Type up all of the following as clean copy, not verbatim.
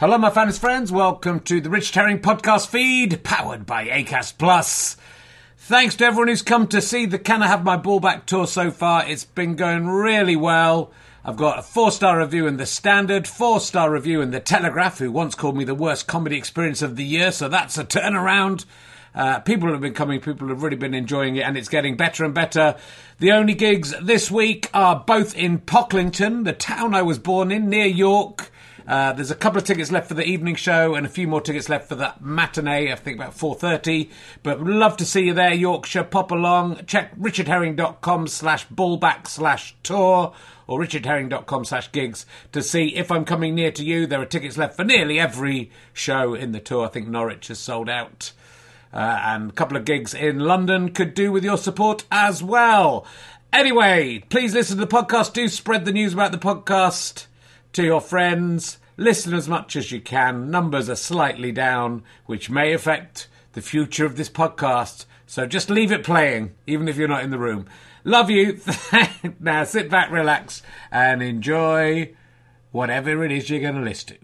Hello, my fans friends. Welcome to the Richard Herring podcast feed, powered by Acast Plus. Thanks to everyone who's come to see the Can I Have My Ball Back tour so far. It's been going really well. I've got a 4-star review in The Standard, 4-star review in The Telegraph, who once called me the worst comedy experience of the year, so that's a turnaround. People have been coming, people have really been enjoying it, and it's getting better and better. The only gigs this week are both in Pocklington, the town I was born in, near York. There's a couple of tickets left for the evening show and a few more tickets left for the matinee, I think about 4:30. But would love to see you there, Yorkshire. Pop along. Check richardherring.com/ballback/tour or richardherring.com/gigs to see if I'm coming near to you. There are tickets left for nearly every show in the tour. I think Norwich has sold out. And a couple of gigs in London could do with your support as well. Anyway, please listen to the podcast. Do spread the news about the podcast to your friends. Listen as much as you can. Numbers are slightly down, which may affect the future of this podcast. So just leave it playing, even if you're not in the room. Love you. Now sit back, relax, and enjoy whatever it is you're going to listen to.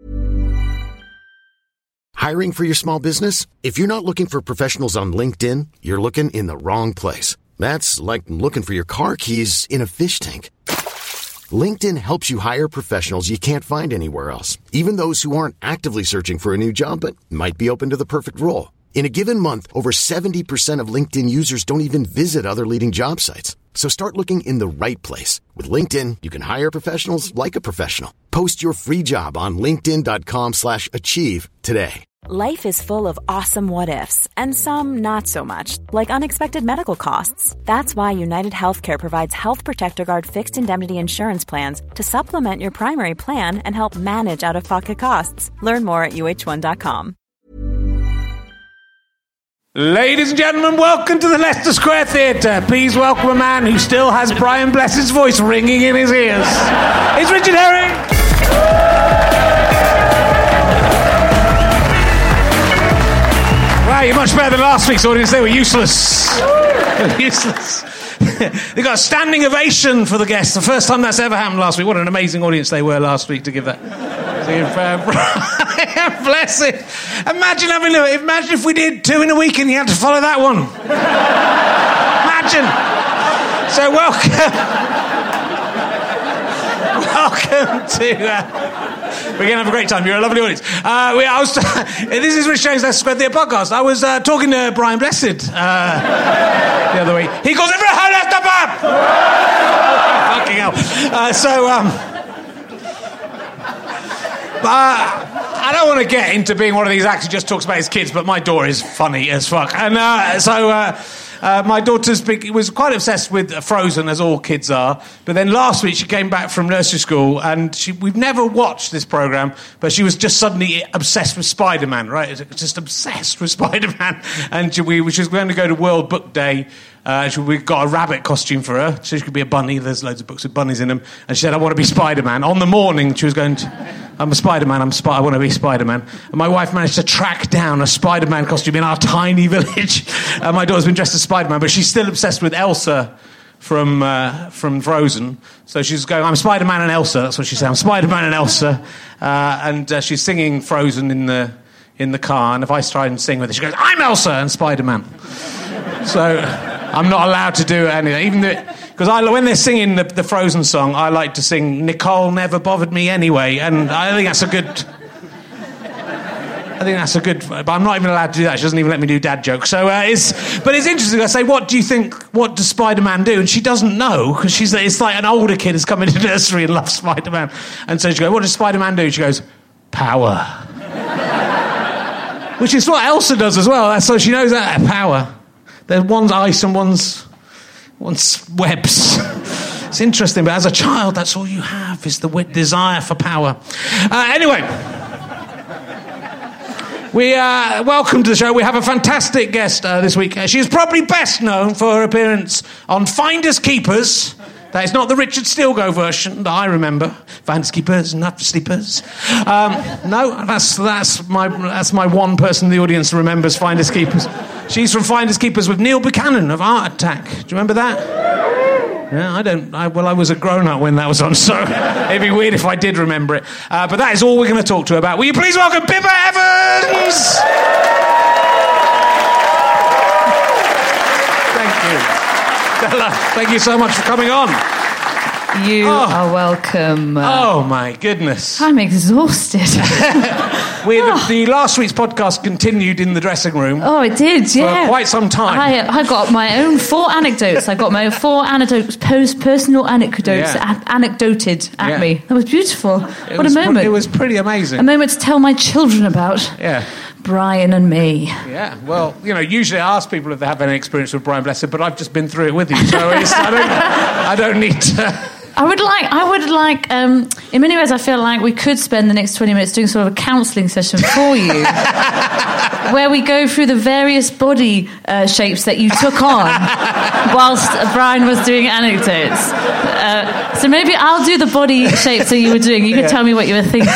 Hiring for your small business? If you're not looking for professionals on LinkedIn, you're looking in the wrong place. That's like looking for your car keys in a fish tank. LinkedIn helps you hire professionals you can't find anywhere else, even those who aren't actively searching for a new job but might be open to the perfect role. In a given month, over 70% of LinkedIn users don't even visit other leading job sites. So start looking in the right place. With LinkedIn, you can hire professionals like a professional. Post your free job on linkedin.com/achieve today. Life is full of awesome what-ifs, and some not so much, like unexpected medical costs. That's why United Healthcare provides Health Protector Guard fixed indemnity insurance plans to supplement your primary plan and help manage out-of-pocket costs. Learn more at uh1.com. Ladies and gentlemen, welcome to the Leicester Square Theatre. Please welcome a man who still has Brian Blessed's voice ringing in his ears. It's Richard Herring. Wow, you're much better than last week's audience. They were useless. Useless. They got a standing ovation for the guests. The first time that's ever happened last week. What an amazing audience they were last week to give that. Bless it. Imagine if we did 2 in a week and you had to follow that one. Imagine. So welcome to... we're going to have a great time. You're a lovely audience. This is Rich James' Leicester Square Theatre podcast. I was talking to Brian Blessed the other week. He goes, everyone, Leicester Pub! Fucking hell. I don't want to get into being one of these actors who just talks about his kids, but my daughter is funny as fuck. And my daughter was quite obsessed with Frozen, as all kids are. But then last week she came back from nursery school, and we've never watched this programme, but she was just suddenly obsessed with Spider-Man, right? Just obsessed with Spider-Man. And she was going to go to World Book Day. We got a rabbit costume for her, so she could be a bunny. There's loads of books with bunnies in them. And she said, I want to be Spider-Man. On the morning, she was going to... I'm a Spider-Man, I want to be Spider-Man. And my wife managed to track down a Spider-Man costume in our tiny village. My daughter's been dressed as Spider-Man, but she's still obsessed with Elsa from Frozen. So she's going, I'm Spider-Man and Elsa. That's what she said. I'm Spider-Man and Elsa. And she's singing Frozen in the car. And if I try and sing with her, she goes, I'm Elsa and Spider-Man. So I'm not allowed to do anything. Because when they're singing the Frozen song, I like to sing Nicole Never Bothered Me Anyway. And I think that's a good... But I'm not even allowed to do that. She doesn't even let me do dad jokes. So but it's interesting. I say, what does Spider-Man do? And she doesn't know, because it's like an older kid has come into nursery and loves Spider-Man. And so she goes, what does Spider-Man do? She goes, power. Which is what Elsa does as well. So she knows that, power. There's one's ice and one's webs. It's interesting, but as a child, that's all you have, is the desire for power. Anyway... welcome to the show. We have a fantastic guest this week. She is probably best known for her appearance on Finders Keepers. That is not the Richard Stilgoe version that I remember. Finders Keepers, not for sleepers. No, that's my one person in the audience who remembers Finders Keepers. She's from Finders Keepers with Neil Buchanan of Art Attack. Do you remember that? Yeah, I was a grown-up when that was on, so it'd be weird if I did remember it. But that is all we're going to talk to you about. Will you please welcome Pippa Evans? Thank you. Stella, thank you so much for coming on. You are welcome. Oh, my goodness. I'm exhausted. The last week's podcast continued in the dressing room. Oh, it did, yeah. For quite some time. I got my own 4 anecdotes. I got my own 4 anecdotes, personal anecdotes, anecdoted at me. That was beautiful. What a moment. It was pretty amazing. A moment to tell my children about. Yeah. Brian and me. Yeah, well, usually I ask people if they have any experience with Brian Blessed, but I've just been through it with you, so I don't need to... I would like, in many ways I feel like we could spend the next 20 minutes doing sort of a counselling session for you, where we go through the various body shapes that you took on whilst Brian was doing anecdotes. So maybe I'll do the body shapes that you were doing. You could tell me what you were thinking.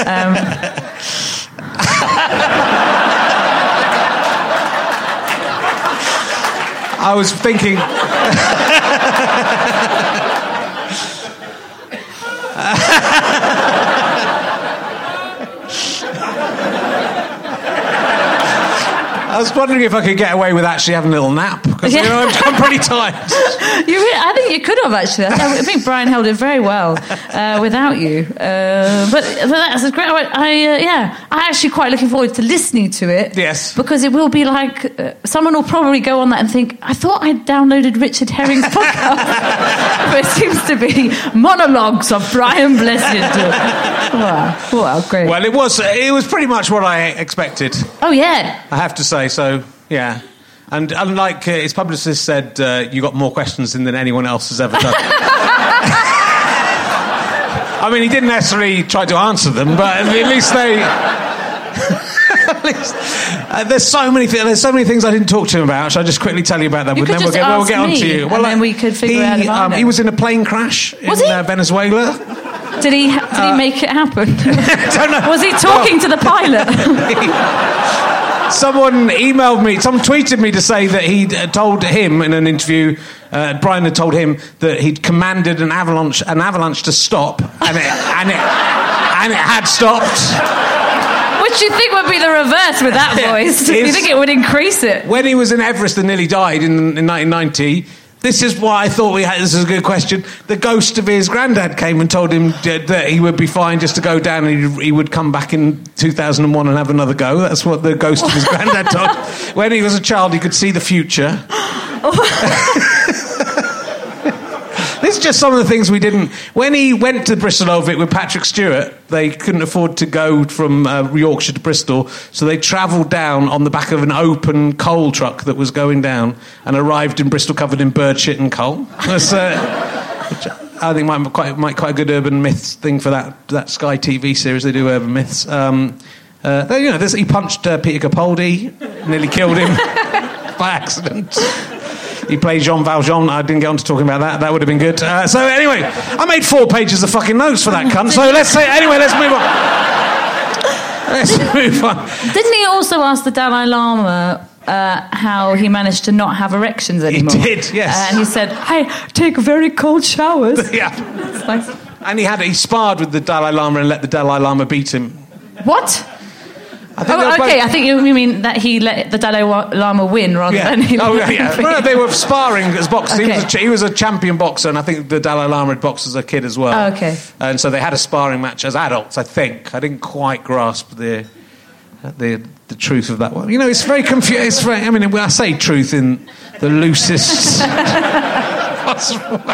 I was thinking... I was wondering if I could get away with actually having a little nap, because I'm pretty tired. I think you could have, actually. I think Brian held it very well without you. But that's a great... I'm actually quite looking forward to listening to it. Yes. Because it will be like... someone will probably go on that and think, I thought I'd downloaded Richard Herring's podcast. But it seems to be monologues of Brian Blessed. Wow, great. Well, it was pretty much what I expected. Oh, yeah. I have to say, so, yeah. And unlike his publicist said, you got more questions than anyone else has ever done. I mean, he didn't necessarily try to answer them, but at least they... there's so many things I didn't talk to him about. Shall I just quickly tell you about them? You could just ask get on to you. Well, and then we could figure out about he was in a plane crash in Venezuela. Did he make it happen? Don't know. Was he talking to the pilot? Someone tweeted me to say that he'd told him in an interview, Brian had told him that he'd commanded an avalanche to stop, and it had stopped. Which you think would be the reverse with that voice? Do you think it would increase it? When he was in Everest and nearly died in 1990, this is why I thought this is a good question. The ghost of his granddad came and told him that he would be fine just to go down, and he would come back in 2001 and have another go. That's what the ghost of his granddad told him. When he was a child, he could see the future. This is just some of the things we didn't... When he went to Bristol Oval with Patrick Stewart, they couldn't afford to go from Yorkshire to Bristol, so they travelled down on the back of an open coal truck that was going down and arrived in Bristol covered in bird shit and coal. Which I think might quite a good urban myths thing for that Sky TV series. They do urban myths. He punched Peter Capaldi, nearly killed him by accident. He played Jean Valjean. I didn't get on to talking about that. That would have been good. So anyway, I made 4 pages of fucking notes for that cunt. So let's move on. Didn't he also ask the Dalai Lama how he managed to not have erections anymore? He did, yes. And he said, I take very cold showers. Yeah. That's nice. And he sparred with the Dalai Lama and let the Dalai Lama beat him. What? I think you mean that he let the Dalai Lama win rather than him. Oh, yeah. Well, they were sparring as boxers. Okay. He was a champion boxer, and I think the Dalai Lama had boxed as a kid as well. Oh, okay. And so they had a sparring match as adults, I think. I didn't quite grasp the truth of that one. It's very confusing. I say truth in the loosest possible way.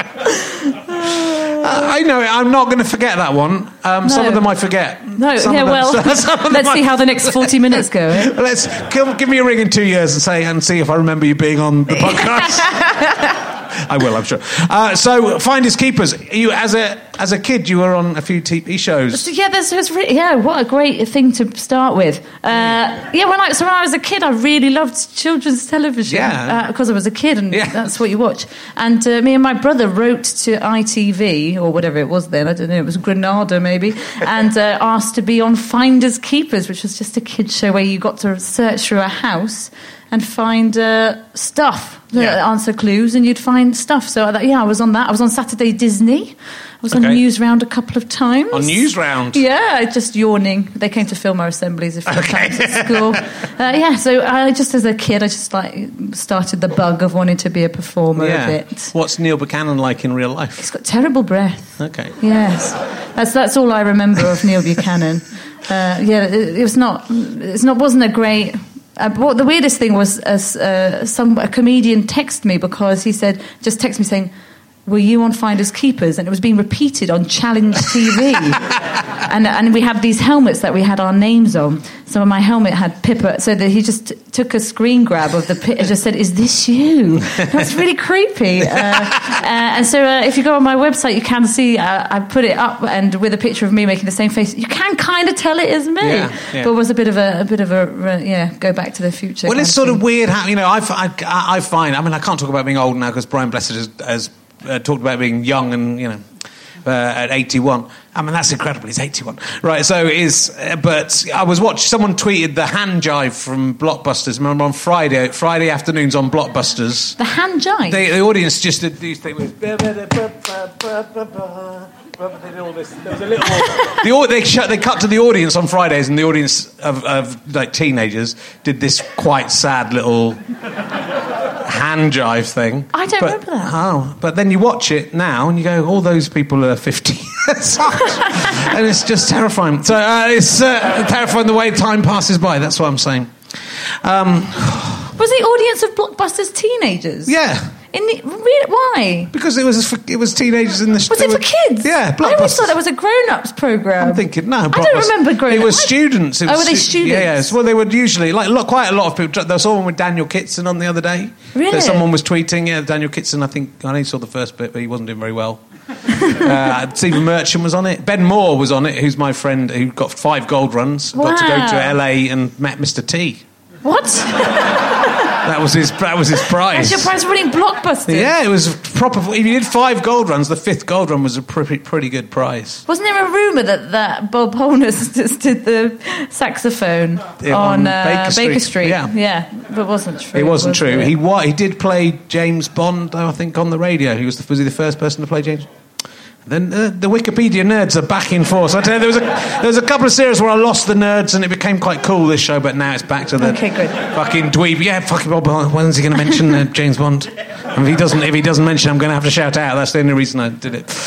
I know it. I'm not going to forget that one. No. Some of them I forget. No, let's see how the next 40 minutes go. Give me a ring in 2 years and see if I remember you being on the podcast. I will, I'm sure. So, Finders Keepers. You, as a kid, you were on a few TV shows. So, what a great thing to start with. When I was a kid, I really loved children's television. Yeah. Because I was a kid, and that's what you watch. And me and my brother wrote to ITV, or whatever it was then, I don't know, it was Granada maybe, and asked to be on Finders Keepers, which was just a kids show where you got to search through a house and find stuff, answer clues, and you'd find stuff. So I was on that. I was on Saturday Disney. I was on Newsround a couple of times. On Newsround? Yeah, just yawning. They came to film our assemblies a few times at school. So I just as a kid, I just started the bug of wanting to be a performer a bit. What's Neil Buchanan like in real life? He's got terrible breath. Okay. Yes, that's all I remember of Neil Buchanan. Wasn't a great. The weirdest thing was a comedian texted me because he said, just text me saying, "Were you on Finders Keepers?" And it was being repeated on Challenge TV. and we had these helmets that we had our names on. So my helmet had Pippa, so that he just took a screen grab of the pit and just said, "Is this you?" That's really creepy. And so if you go on my website, you can see I put it up and with a picture of me making the same face. You can kind of tell it is me, but it was a bit of a go back to the future. Well, it's sort of weird how I find. I mean, I can't talk about being old now because Brian Blessed has talked about being young and at 81. I mean, that's incredible. He's 81, right? So but I was watching. Someone tweeted the hand jive from Blockbusters. Remember on Friday afternoons on Blockbusters. The hand jive. The audience just did these things with. They did all this. There was a little. They cut to the audience on Fridays, and the audience of like teenagers did this quite sad little hand jive thing. I don't remember that. Oh, but then you watch it now and you go, all those people are 50 years old. And it's just terrifying. So it's terrifying the way time passes by. That's what I'm saying. Was the audience of Blockbusters teenagers? Yeah. Why? Because it was teenagers in the... Was it for kids? Yeah, Blockbusters. I always thought that was a grown-ups programme. I'm thinking, no. I don't remember grown-ups. It was students. Were they students? Yeah, yes. Well, they would usually... quite a lot of people... There was someone with Daniel Kitson on the other day. Really? That someone was tweeting. Yeah, Daniel Kitson, I only saw the first bit, but he wasn't doing very well. Stephen Merchant was on it. Ben Moore was on it, who's my friend who got 5 gold runs. Wow. Got to go to LA and met Mr. T. What? That was his prize. That's your prize for winning Blockbusters? Yeah, it was proper. If you did 5 gold runs, the 5th gold run was a pretty good prize. Wasn't there a rumour that Bob Holness just did the saxophone on Baker Street? Yeah, but it wasn't true. It wasn't true. He did play James Bond, I think, on the radio. Was he the first person to play James? Then the Wikipedia nerds are back in force. I tell you, there was a couple of series where I lost the nerds and it became quite cool, this show, but now it's back to the fucking dweeb. Yeah, fucking Bob. When's he going to mention James Bond? And if he doesn't mention, I'm going to have to shout out. That's the only reason I did it.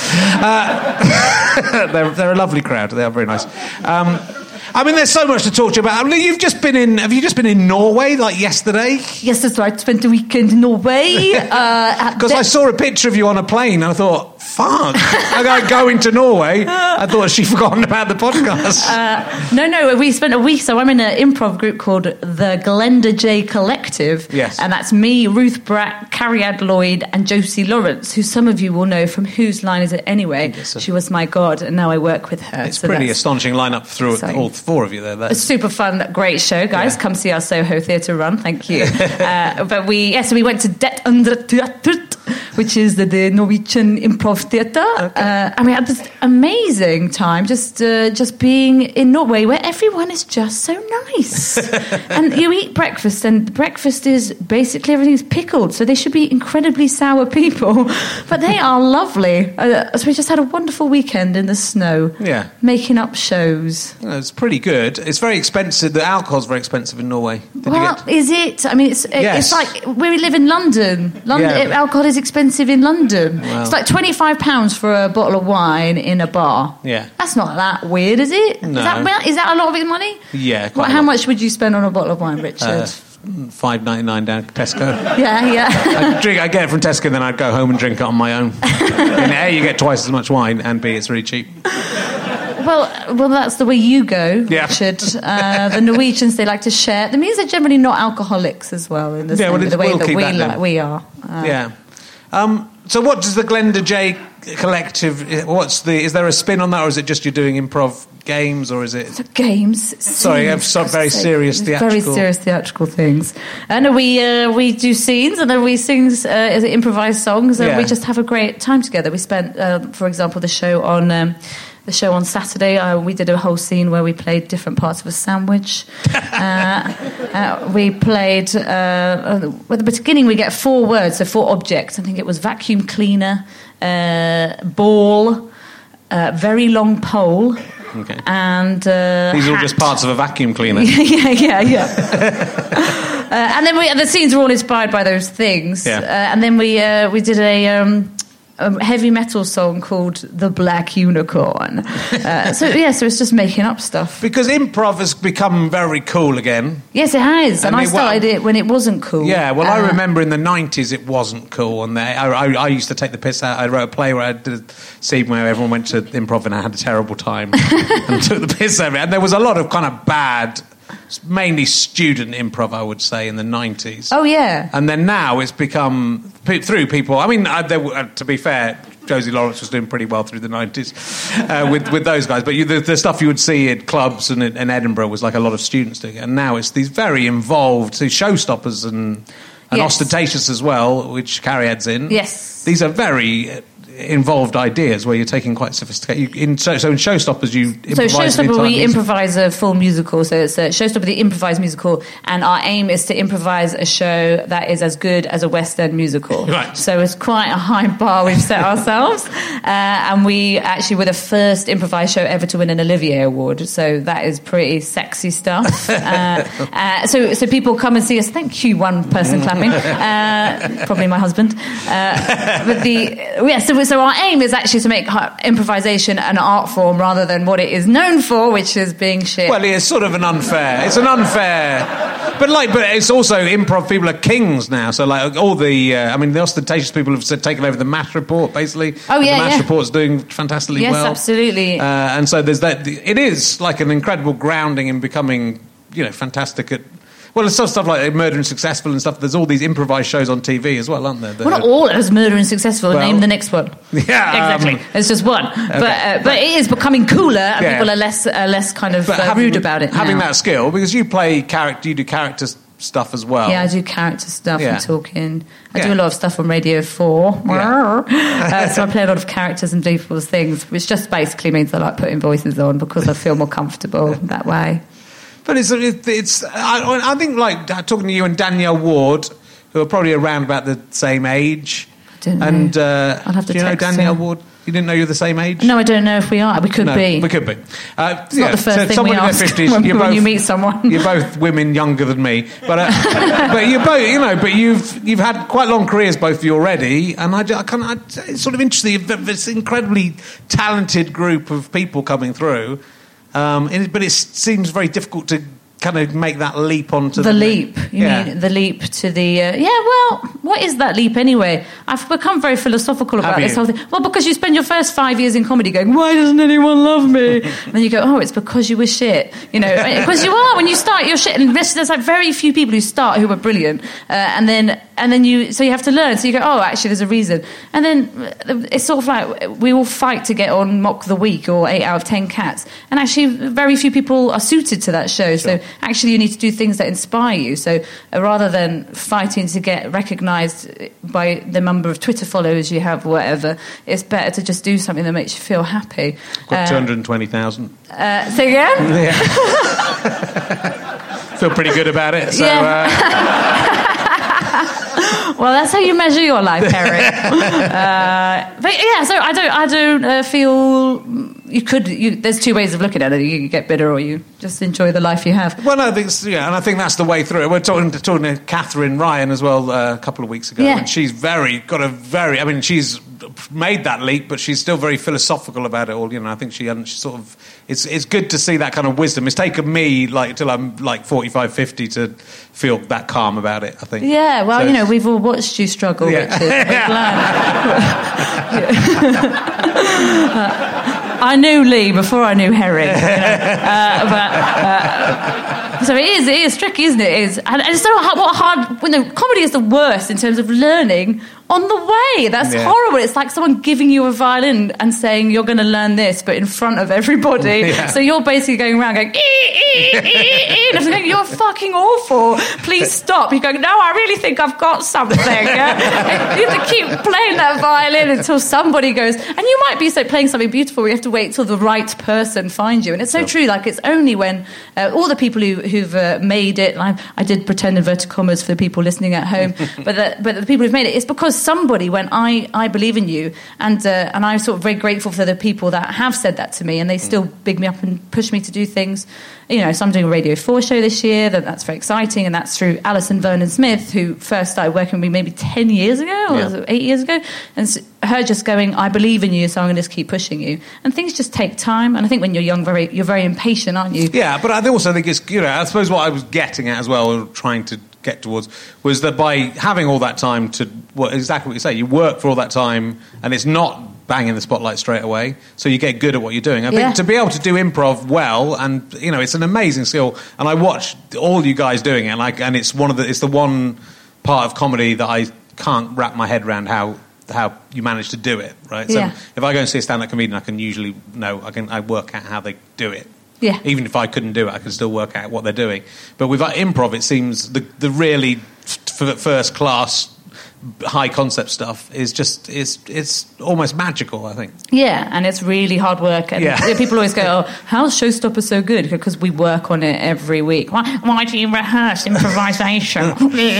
They're a lovely crowd. They are very nice. I mean, there's so much to talk to you about. I mean, have you just been in Norway, like yesterday? Yes, that's right. Spent the weekend in Norway. Because I saw a picture of you on a plane and I thought, fuck, I got going to Norway. I thought she'd forgotten about the podcast. No, we spent a week. So I'm in an improv group called the Glenda J Collective. Yes. And that's me, Ruth Bratt, Carrie-Ad Lloyd and Josie Lawrence, who some of you will know from Whose Line Is It Anyway? She was my god, and now I work with her. It's pretty astonishing lineup through all 4 of you there. A super fun, great show, guys. Yeah. Come see our Soho Theatre run. Thank you. But we went to Det Andre Teatret, which is the Norwegian Improv Theatre. Okay. And we had this amazing time just being in Norway, where everyone is just so nice. And you eat breakfast, and breakfast is basically everything's pickled, so they should be incredibly sour people, but they are lovely. So we just had a wonderful weekend in the snow. Yeah, making up shows. It's pretty good. It's very expensive. The alcohol's very expensive in Norway. Is it? I mean, it's like where we live in London. Alcohol is expensive in London. Well, it's like £25 for a bottle of wine in a bar. Yeah, that's not that weird, is it? No. Is that a lot of money? Yeah. How much would you spend on a bottle of wine, Richard? $5.99 down at Tesco. Yeah. I'd get it from Tesco, then I'd go home and drink it on my own. And A, you get twice as much wine, and B, it's really cheap. Well, that's the way you go, Richard. The Norwegians, they like to share. That means they're generally not alcoholics as well, in the way that we are. Yeah. So what does the Glenda J Collective, is there a spin on that, or is it just you're doing improv games, or is it... Games. Sorry, I have some very serious theatrical... Very serious theatrical things. And we do scenes, and then we sing improvised songs, and we just have a great time together. We spent, for example, the show on... the show on Saturday, we did a whole scene where we played different parts of a sandwich. We played, at the beginning we get 4 words, so 4 objects. I think it was vacuum cleaner, ball, very long pole. Okay. And these are all hat. just parts of a vacuum cleaner. yeah. And then the scenes were all inspired by those things. Yeah. And then we did a heavy metal song called The Black Unicorn. So it's just making up stuff. Because improv has become very cool again. Yes, it has. And I started it when it wasn't cool. Yeah, well, I remember in the 90s it wasn't cool. And I used to take the piss out. I wrote a play where I did a scene where everyone went to improv and I had a terrible time and took the piss out of it. And there was a lot of kind of bad, mainly student improv, I would say, in the 90s. Oh, yeah. And then now it's become, through people... I mean, to be fair, Josie Lawrence was doing pretty well through the 90s with those guys. But the stuff you would see at clubs and in Edinburgh was like a lot of students doing it. And now it's these very involved showstoppers and ostentatious as well, which Carrie adds in. Yes. These are very... involved ideas where you're taking quite sophisticated. So in Showstoppers, you improvise. So Showstopper, we improvise a full musical. So it's Showstopper, the improvised musical, and our aim is to improvise a show that is as good as a West End musical. Right. So it's quite a high bar we've set ourselves, and we actually were the first improvised show ever to win an Olivier Award. So that is pretty sexy stuff. So people come and see us. Thank you, one person clapping. Probably my husband. So our aim is actually to make improvisation an art form rather than what it is known for, which is being shit. Well, it's sort of an unfair. It's an unfair. But it's also improv people are kings now. So like all the, the ostentatious people have taken over the MASH report basically. Oh yeah, the MASH report's doing fantastically well. Yes, absolutely. And so there's that. It is like an incredible grounding in becoming, fantastic at. Well, there's stuff like Murder and Successful and stuff. There's all these improvised shows on TV as well, aren't there? Well, not all as Murder and Successful. Well, name the next one. Yeah, exactly. It's just one, okay. but it is becoming cooler, and people are less kind of rude about it. Having now. that skill, because you play character, you do character stuff as well. Yeah, I do character stuff and talking. I do Yeah. a lot of stuff on Radio 4. Yeah. So I play a lot of characters and people's things, which just basically means I like putting voices on because I feel more comfortable that way. But I think like talking to you and Danielle Ward, who are probably around about the same age. I don't know. And I'll have to do you know text Danielle her. Ward? You didn't know you're the same age? No, I don't know if we are. We could be. We could be. It's not the first thing we ask 50s, when you meet someone. You're both women younger than me, but you're both. But you've had quite long careers, both of you already, and it's sort of interesting. This incredibly talented group of people coming through. But it seems very difficult to kind of make that leap onto the leap. You mean the leap to the... well, what is that leap anyway? I've become very philosophical about this whole thing. Well, because you spend your first 5 years in comedy going, why doesn't anyone love me? And then you go, it's because you were shit. Because you are. When you start, you're shit. And there's like very few people who start who are brilliant. And then you have to learn. So you go, actually, there's a reason. And then it's sort of like we all fight to get on Mock the Week or 8 out of 10 Cats. And actually, very few people are suited to that show. Sure. So actually, you need to do things that inspire you. So rather than fighting to get recognised by the number of Twitter followers you have or whatever, it's better to just do something that makes you feel happy. Got 220,000. Say again? Yeah. Feel pretty good about it. So, well, that's how you measure your life, Eric. But yeah, so I don't feel you could. There's two ways of looking at it. You get bitter, or you just enjoy the life you have. Well, no, I think and I think that's the way through it. We're talking to Catherine Ryan as well a couple of weeks ago, and she's she's made that leap, but she's still very philosophical about it all. I think she sort of. It's good to see that kind of wisdom. It's taken me till I'm 45, 50 to feel that calm about it, I think. Yeah, well, we've all watched you struggle, Richard. I knew Lee before I knew Herring. So it is tricky, isn't it? It is. And it's so hard when comedy is the worst in terms of learning on the way. That's horrible. It's like someone giving you a violin and saying you're going to learn this, but in front of everybody. Yeah. So you're basically going around going, and I'm thinking, you're fucking awful. Please stop. You're going, no, I really think I've got something. Yeah? You have to keep playing that violin until somebody goes, and you might be playing something beautiful where you have to wait till the right person finds you. And it's so true. Like, it's only when all the people who've made it, I did pretend inverted commas for the people listening at home, but the people who've made it, it's because somebody went, I believe in you, and I'm sort of very grateful for the people that have said that to me, and they still big me up and push me to do things. You know, so I'm doing a Radio 4 show this year, that's very exciting, and that's through Alison Vernon-Smith, who first started working with me maybe 10 years ago, or 8 years ago, and her just going, I believe in you, so I'm going to just keep pushing you. And things just take time, and I think when you're young, you're very impatient, aren't you? Yeah, but I also think it's, you know, I suppose what I was getting at as well, or trying to get towards, was that by having all that time to, well, exactly what you say, you work for all that time, and it's not banging the spotlight straight away, so you get good at what you're doing. I think to be able to do improv well, and you know, it's an amazing skill. And I watch all you guys doing it, and it's it's the one part of comedy that I can't wrap my head around how you manage to do it. Right? So if I go and see a stand-up comedian, I can usually know I work out how they do it. Yeah. Even if I couldn't do it, I can still work out what they're doing. But with improv, it seems the really first class, high concept stuff is just it's almost magical, I think. Yeah, and it's really hard work. And people always go, "Oh, how's Showstopper so good?" Because we work on it every week. Why do you rehearse improvisation?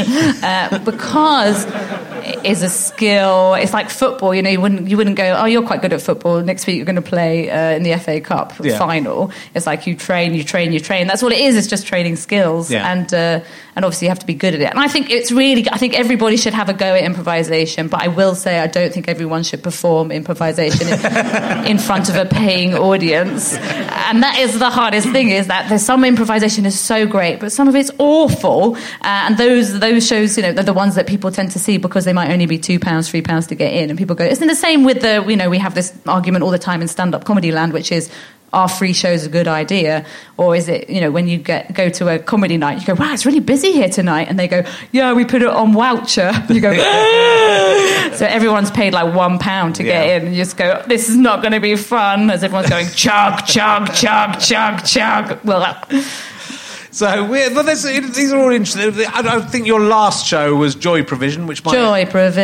Because it is a skill. It's like football. You know, you wouldn't go, "Oh, you're quite good at football. Next week you're going to play in the FA Cup final." It's like you train. That's all it is. It's just training skills. Yeah. And obviously you have to be good at it. And I think I think everybody should have a go at improvisation, but I will say I don't think everyone should perform improvisation in front of a paying audience. And that is the hardest thing, is that there's some improvisation is so great, but some of it's awful. And those shows, you know, they're the ones that people tend to see because they might only be £2, £3 to get in. And people go, isn't it the same with we have this argument all the time in stand-up comedy land, which is, are free shows a good idea? Or is it, you know, when you go to a comedy night, you go, wow, it's really busy here tonight. And they go, yeah, we put it on Woucher. You go, so everyone's paid like £1 to get in. And you just go, this is not going to be fun, as everyone's going, chug, chug, chug, chug, chug. Well, so but these are all interesting. I think your last show was Joy Provision, which my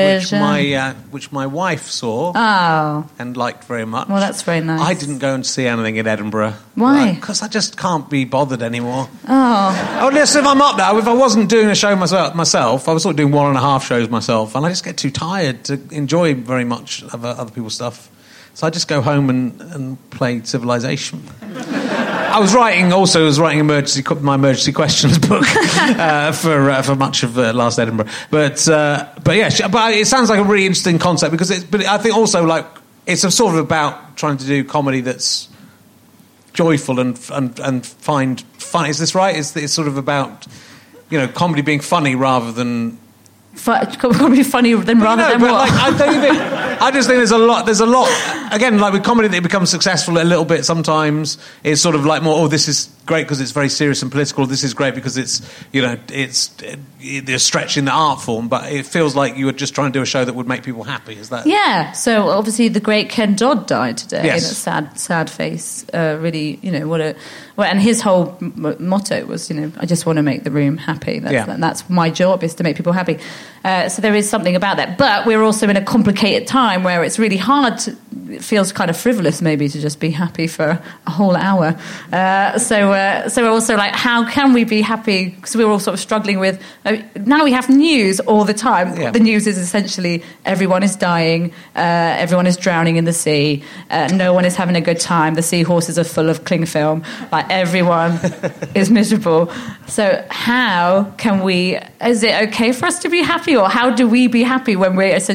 wife saw and liked very much. Well, that's very nice. I didn't go and see anything in Edinburgh. Why? Because I just can't be bothered anymore. Oh, listen, if I'm up now, if I wasn't doing a show myself, I was sort of doing 1.5 shows myself, and I just get too tired to enjoy very much other people's stuff. So I just go home and play Civilization. I was writing my emergency questions book for much of last Edinburgh, but it sounds like a really interesting concept because I think also like it's sort of about trying to do comedy that's joyful and find fun. Is this right? It's sort of about, you know, comedy being funny rather than. Comedy funny than rather than what? Like, I just think there's a lot. Again, like with comedy, that becomes successful a little bit. Sometimes it's sort of like more. Oh, this is great because it's very serious and political. This is great because it's, you know, they're stretching the art form. But it feels like you were just trying to do a show that would make people happy. Is that? Yeah. So obviously, the great Ken Dodd died today. Yes. In a sad face. Really, you know, and his whole motto was, you know, I just want to make the room happy. That's my job, is to make people happy. So there is something about that. But we're also in a complicated time where it's really hard it feels kind of frivolous maybe to just be happy for a whole hour. So we're also like, how can we be happy? Because we're all sort of struggling with, now we have news all the time. Yeah. The news is essentially everyone is dying, everyone is drowning in the sea, no one is having a good time, the seahorses are full of cling film, like everyone is miserable. So how can we, is it okay for us to be happy, or how do we be happy when we're essentially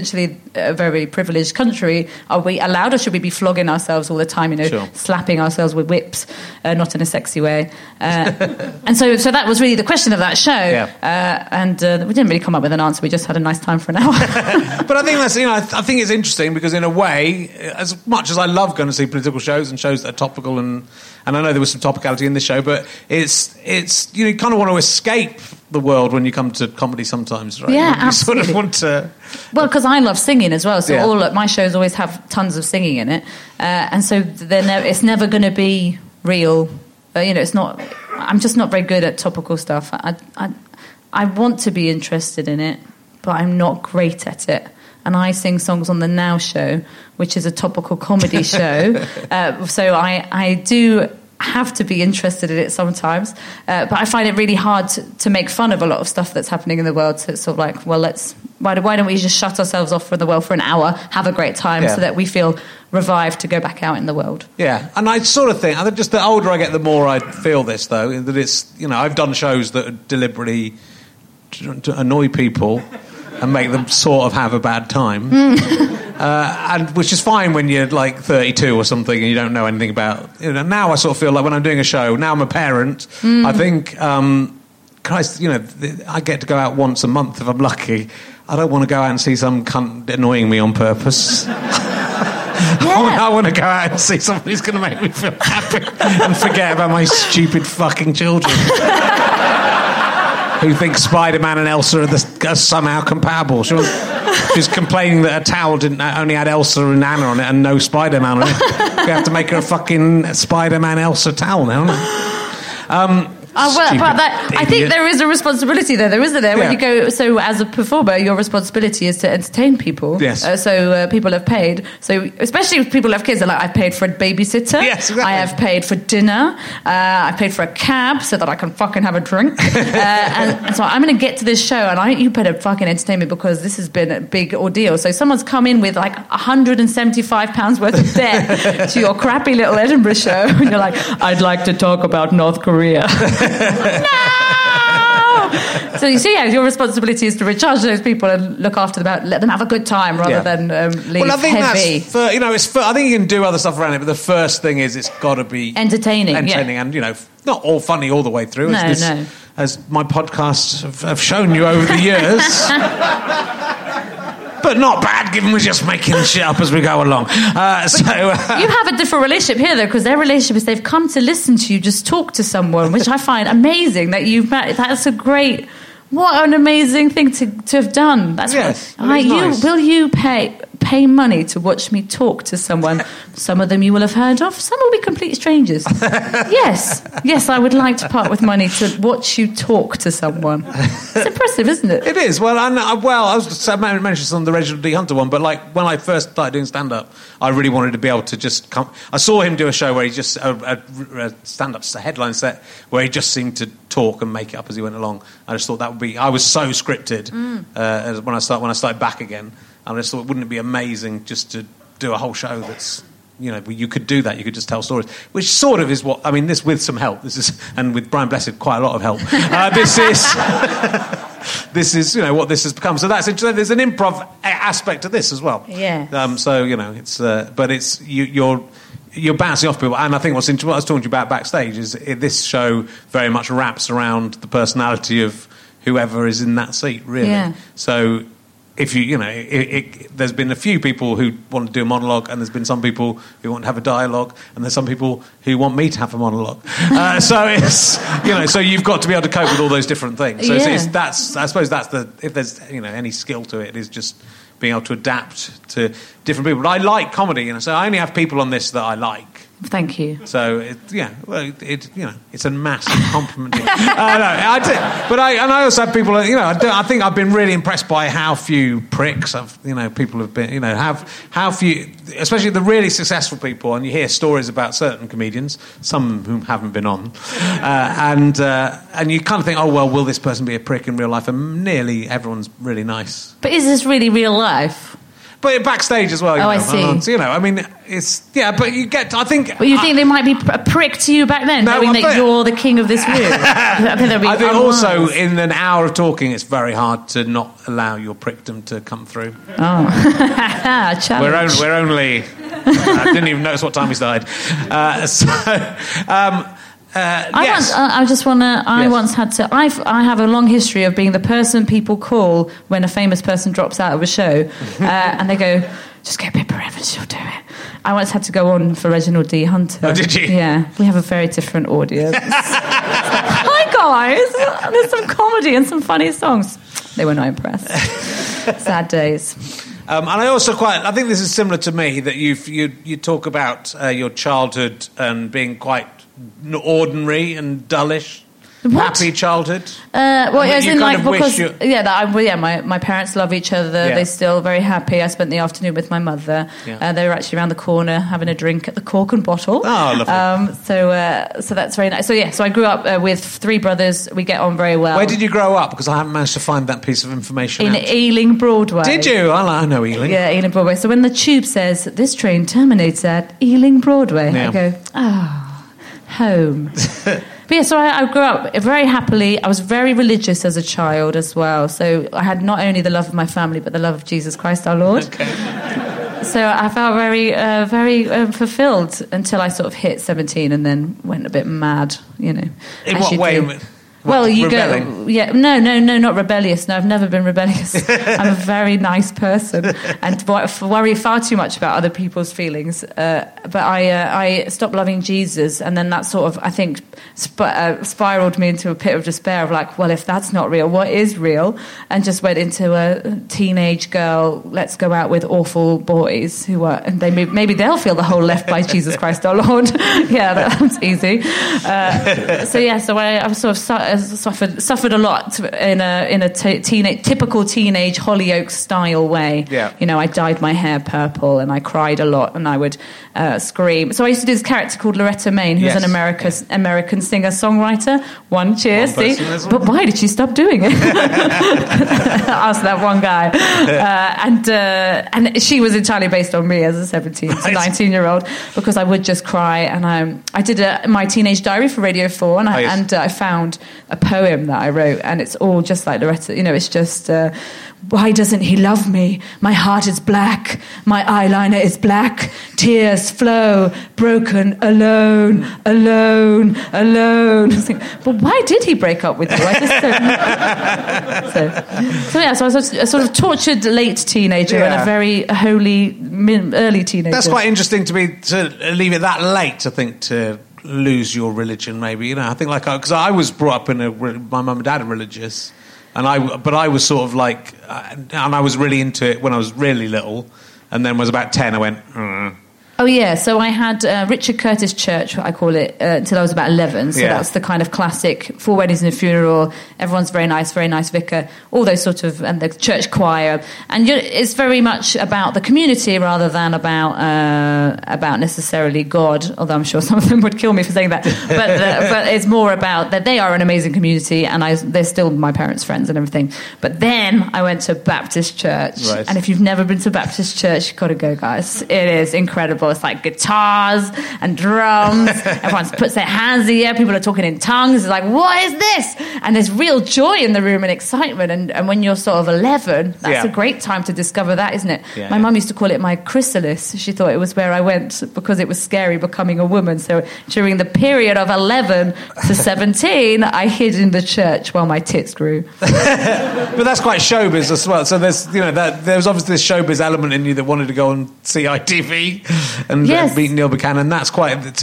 a very privileged country, are we allowed, or should we be flogging ourselves all the time, slapping ourselves with whips, not in a sexy way? And so that was really the question of that show. And we didn't really come up with an answer. We just had a nice time for an hour. But I think that's, I think it's interesting because in a way, as much as I love going to see political shows and shows that are topical, and I know there was some topicality in this show, but it's you kind of want to escape the world when you come to comedy sometimes, right? Yeah, you absolutely. sort of want to... Well, because I love singing as well, so all my shows always have tons of singing in it, and so it's never going to be real. It's not. I'm just not very good at topical stuff. I want to be interested in it, but I'm not great at it. And I sing songs on the Now Show, which is a topical comedy show. So I do have to be interested in it sometimes. But I find it really hard to make fun of a lot of stuff that's happening in the world. So it's sort of like, well, why don't we just shut ourselves off from the world for an hour, have a great time, so that we feel revived to go back out in the world. Yeah, and I sort of think, just the older I get, the more I feel this, though, that it's, I've done shows that are deliberately to annoy people and make them sort of have a bad time. And which is fine when you're like 32 or something and you don't know anything about... now I sort of feel like when I'm doing a show, now I'm a parent, I think, Christ, I get to go out once a month if I'm lucky. I don't want to go out and see some cunt annoying me on purpose. I want to go out and see somebody who's going to make me feel happy and forget about my stupid fucking children. Who think Spider-Man and Elsa are somehow compatible. She's complaining that her towel only had Elsa and Anna on it and no Spider-Man on it. We have to make her a fucking Spider-Man Elsa towel now, don't we? I think there is a responsibility there, isn't there? When you go, so as a performer, your responsibility is to entertain people. Yes. So people have paid. So especially if people have kids, they're like, I've paid for a babysitter. Yes, exactly. I have paid for dinner. I paid for a cab so that I can fucking have a drink. and so I'm going to get to this show, and you better fucking entertain me because this has been a big ordeal. So someone's come in with like £175 worth of debt to your crappy little Edinburgh show, and you're like, I'd like to talk about North Korea. No! So you see, your responsibility is to recharge those people and look after them, let them have a good time rather than leave I think heavy. I think you can do other stuff around it, but the first thing is it's got to be entertaining, and not all funny all the way through. No. As my podcasts have shown you over the years. But not bad, given we're just making shit up as we go along. You have a different relationship here, though, because their relationship is they've come to listen to you just talk to someone, which I find amazing that you've met. That's a great... What an amazing thing to have done. That's nice. Will you pay money to watch me talk to someone? Some of them you will have heard of. Some will be complete strangers. Yes, I would like to part with money to watch you talk to someone. It's impressive, isn't it? It is. Well, I mentioned some of the Reginald D. Hunter one, but like when I first started doing stand-up, I really wanted to be able to just come... I saw him do a show where he just... a stand-up headline set where he just seemed to talk and make it up as he went along. I just thought that would be... I was so scripted when I started back again. And I just thought, wouldn't it be amazing just to do a whole show that's... you could do that. You could just tell stories, which sort of is what... I mean, this with some help. And with Brian Blessed, quite a lot of help. This is what this has become. So that's interesting. There's an improv aspect to this as well. Yeah. It's... but it's... You're bouncing off people. And I think what I was talking to you about backstage is this show very much wraps around the personality of whoever is in that seat, really. Yeah. So... If there's been a few people who want to do a monologue, and there's been some people who want to have a dialogue, and there's some people who want me to have a monologue. So it's so you've got to be able to cope with all those different things. So I suppose that's if there's any skill to it is just being able to adapt to different people. But I like comedy, so I only have people on this that I like. Thank you. So it's a massive compliment. I also have people. I think I've been really impressed by how few pricks people have been. How few, especially the really successful people. And you hear stories about certain comedians, some of whom haven't been on, and you kind of think, oh well, will this person be a prick in real life? And nearly everyone's really nice. But is this really real life? But backstage as well. I see. So, I mean, it's but you get. I think. Well, you think they might be a prick to you back then, knowing that you're the king of this room? I think also in an hour of talking, it's very hard to not allow your prickdom to come through. Oh, challenge. We're only. I didn't even notice what time we started. I have a long history of being the person people call when a famous person drops out of a show, and they go, "Just get Pippa Evans, she'll do it." I once had to go on for Reginald D. Hunter. Oh, did you? Yeah, we have a very different audience. Hi guys, there's some comedy and some funny songs. They were not impressed. Sad days. And I also I think this is similar to me, that you talk about your childhood and being quite ordinary and dullish. What? Happy childhood? As in like because my parents love each other. Yeah. They're still very happy. I spent the afternoon with my mother. Yeah. They were actually around the corner having a drink at the Cork and Bottle. Oh, lovely. So that's very nice. So I grew up with 3 brothers. We get on very well. Where did you grow up? Because I haven't managed to find that piece of information. In Ealing Broadway. Did you? I know Ealing. Yeah, Ealing Broadway. So when the tube says this train terminates at Ealing Broadway, I go, home. But yeah, so I grew up very happily. I was very religious as a child as well. So I had not only the love of my family, but the love of Jesus Christ our Lord. Okay. So I felt very, very fulfilled until I sort of hit 17 and then went a bit mad, In what way? Well, you rebelling? go... Yeah, no, not rebellious. No, I've never been rebellious. I'm a very nice person and worry far too much about other people's feelings. But I stopped loving Jesus, and then that sort of, I think, spiraled me into a pit of despair of like, well, if that's not real, what is real? And just went into a teenage girl, let's go out with awful boys who are... And maybe they'll feel the whole left by Jesus Christ our Lord. Yeah, that's easy. So I was sort of... suffered a lot in a typical teenage Hollyoaks style way. Yeah. I dyed my hair purple and I cried a lot and I would scream. So I used to do this character called Loretta Main, who was an American singer-songwriter. Cheers, see? But why did she stop doing it? Ask that one guy. And she was entirely based on me as a 17 to 19-year-old, because I would just cry. And I did my teenage diary for Radio 4, and I found a poem that I wrote, and it's all just like Loretta. It's just, why doesn't he love me? My heart is black, my eyeliner is black, tears flow, broken, alone. But why did he break up with you? I just so I was a sort of tortured late teenager and a very holy early teenager. That's quite interesting to leave it that late, I think, to lose your religion, maybe. I think because I was brought up my mum and dad are religious, and I was sort of like, and I was really into it when I was really little, and then when I was about 10 I went Oh, yeah. So I had Richard Curtis Church, I call it, until I was about 11. So that's the kind of classic 4 weddings and a funeral. Everyone's very nice vicar, all those sort of, and the church choir. And it's very much about the community rather than about necessarily God, although I'm sure some of them would kill me for saying that. But it's more about that they are an amazing community, and they're still my parents' friends and everything. But then I went to Baptist church. Right. And if you've never been to Baptist church, you've got to go, guys. It is incredible. It's like guitars and drums. Everyone puts their hands in the air. People are talking in tongues. It's like, what is this? And there's real joy in the room and excitement. And when you're sort of 11, that's a great time to discover that, isn't it? My mum used to call it my chrysalis. She thought it was where I went because it was scary becoming a woman. So during the period of 11 to 17, I hid in the church while my tits grew. But that's quite showbiz as well. So there's there's obviously this showbiz element in you that wanted to go on CITV and meet Neil Buchanan. That's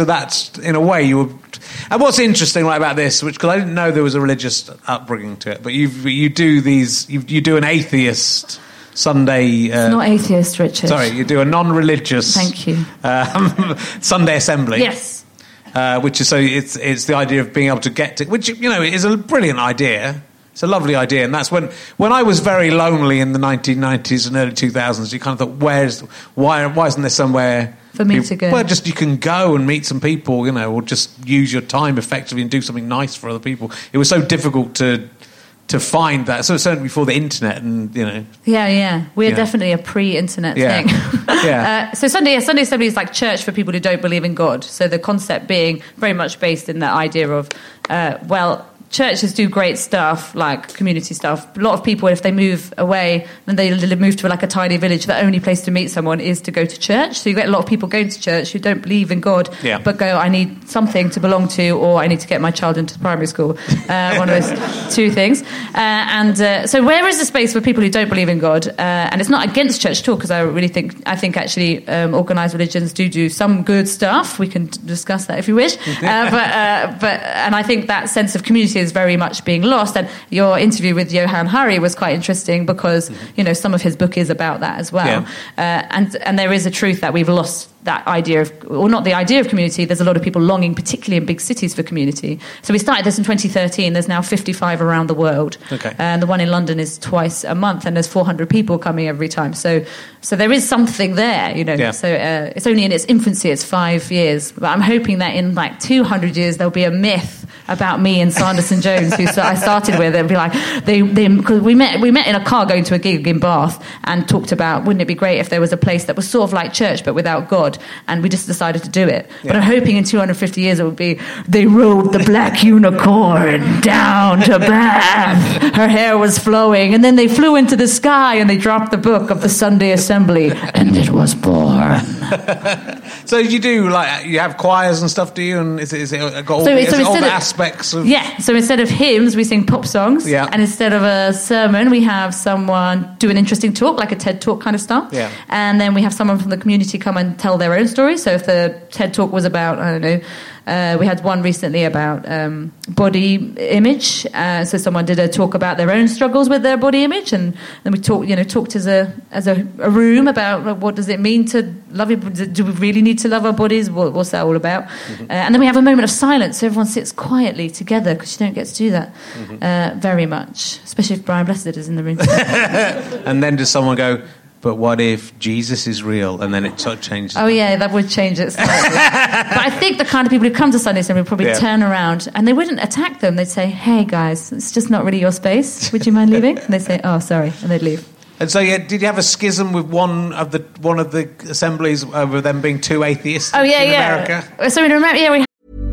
in a way you were. And what's interesting about this, because I didn't know there was a religious upbringing to it, but you do an atheist Sunday. It's not atheist, Richard. Sorry, you do a non-religious. Thank you. Sunday assembly. Yes. Which is it's the idea of being able to get to, which is a brilliant idea. It's a lovely idea, and that's when I was very lonely in the 1990s and early 2000s. You kind of thought, why isn't there somewhere for me to go? Well, just you can go and meet some people, or just use your time effectively and do something nice for other people. It was so difficult to to find that. So certainly before the internet, and we're definitely a pre-internet thing. So Sunday Assembly is like church for people who don't believe in God. So the concept being very much based in that idea of churches do great stuff, like community stuff. A lot of people, if they move away, then they move to like a tiny village, the only place to meet someone is to go to church. So you get a lot of people going to church who don't believe in God, but go, I need something to belong to, or I need to get my child into primary school. One of those two things. So where is the space for people who don't believe in God? And it's not against church at all, because I think actually organised religions do some good stuff. We can discuss that if you wish. And I think that sense of community is very much being lost. And your interview with Johan Hari was quite interesting, because some of his book is about that as well. And there is a truth that we've lost that idea of, or not the idea of community. There's a lot of people longing, particularly in big cities, for community. So we started this in 2013. There's now 55 around the world. And the one in London is twice a month, and there's 400 people coming every time. So there is something there, So it's only in its infancy. It's 5 years. But I'm hoping that in like 200 years, there'll be a myth about me and Sanderson Jones, who I started with. It'd be like, because we met in a car going to a gig in Bath, and talked about, wouldn't it be great if there was a place that was sort of like church but without God? And we just decided to do it. But I'm hoping in 250 years it would be, they rode the black unicorn down to Bath. Her hair was flowing, and then they flew into the sky and they dropped the book of the Sunday Assembly, and it was born. So you do, like, you have choirs and stuff, do you? And is it got all the aspects of... Yeah, so instead of hymns, we sing pop songs. And instead of a sermon, we have someone do an interesting talk, like a TED Talk kind of stuff. And then we have someone from the community come and tell their own story. So if the TED Talk was about, I don't know, we had one recently about body image. So someone did a talk about their own struggles with their body image, and then we talked as a room about what does it mean to love it. Do we really need to love our bodies? What's that all about? And then we have a moment of silence, so everyone sits quietly together, because you don't get to do that very much, especially if Brian Blessed is in the room. And then does someone go, but what if Jesus is real? And then it sort of changes. Oh, yeah, that would change it slightly. But I think the kind of people who come to Sunday Assembly would probably turn around, and they wouldn't attack them. They'd say, hey, guys, it's just not really your space. Would you mind leaving? And they'd say, oh, sorry. And they'd leave. And so, did you have a schism with one of the assemblies over them being too atheist in America? So in America, we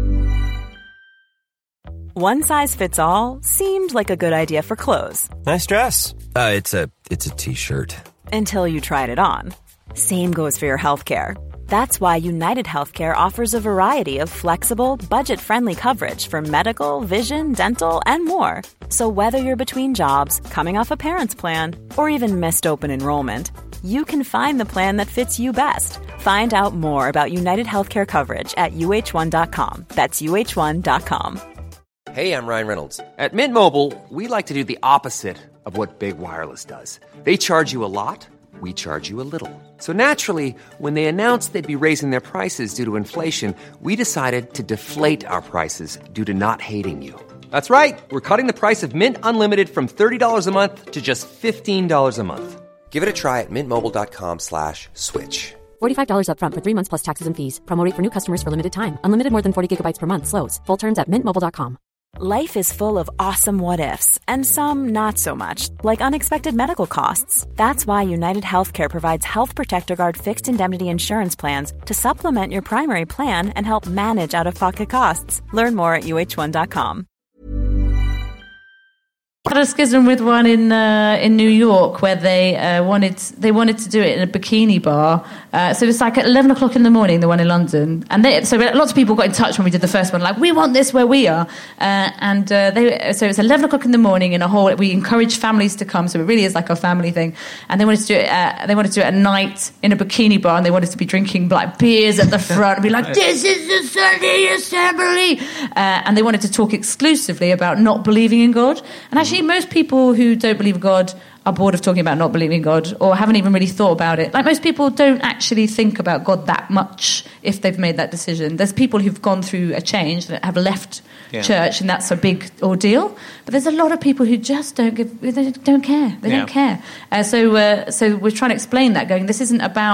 One size fits all seemed like a good idea for clothes. Nice dress. It's a T-shirt. Until you tried it on. Same goes for your healthcare. That's why United Healthcare offers a variety of flexible, budget-friendly coverage for medical, vision, dental, and more. So whether you're between jobs, coming off a parent's plan, or even missed open enrollment, you can find the plan that fits you best. Find out more about United Healthcare coverage at UH1.com. That's UH1.com. Hey, I'm Ryan Reynolds. At Mint Mobile, we like to do the opposite of what Big Wireless does. They charge you a lot, we charge you a little. So naturally, when they announced they'd be raising their prices due to inflation, we decided to deflate our prices due to not hating you. That's right. We're cutting the price of Mint Unlimited from $30 a month to just $15 a month. Give it a try at mintmobile.com/switch. $45 up front for 3 months plus taxes and fees. Promo rate for new customers for limited time. Unlimited more than 40 gigabytes per month. Slows full terms at mintmobile.com. Life is full of awesome what-ifs, and some not so much, like unexpected medical costs. That's why United Healthcare provides Health Protector Guard fixed indemnity insurance plans to supplement your primary plan and help manage out-of-pocket costs. Learn more at UH1.com. I had a schism with one in New York where they wanted to do it in a bikini bar. So it's like at 11 o'clock in the morning, the one in London. And so lots of people got in touch when we did the first one, like, we want this where we are. So it's 11 o'clock in the morning in a hall. We encourage families to come, so it really is like a family thing. And they wanted to do it at night in a bikini bar, and they wanted to be drinking like beers at the front and be like, this is the Sunday Assembly. And they wanted to talk exclusively about not believing in God. And actually, most people who don't believe in God are bored of talking about not believing in God, or haven't even really thought about it. Like, most people don't actually think about God that much if they've made that decision. There's people who've gone through a change that have left church, and that's a big ordeal. But there's a lot of people who just don't care. They don't care. So we're trying to explain that, going, this isn't about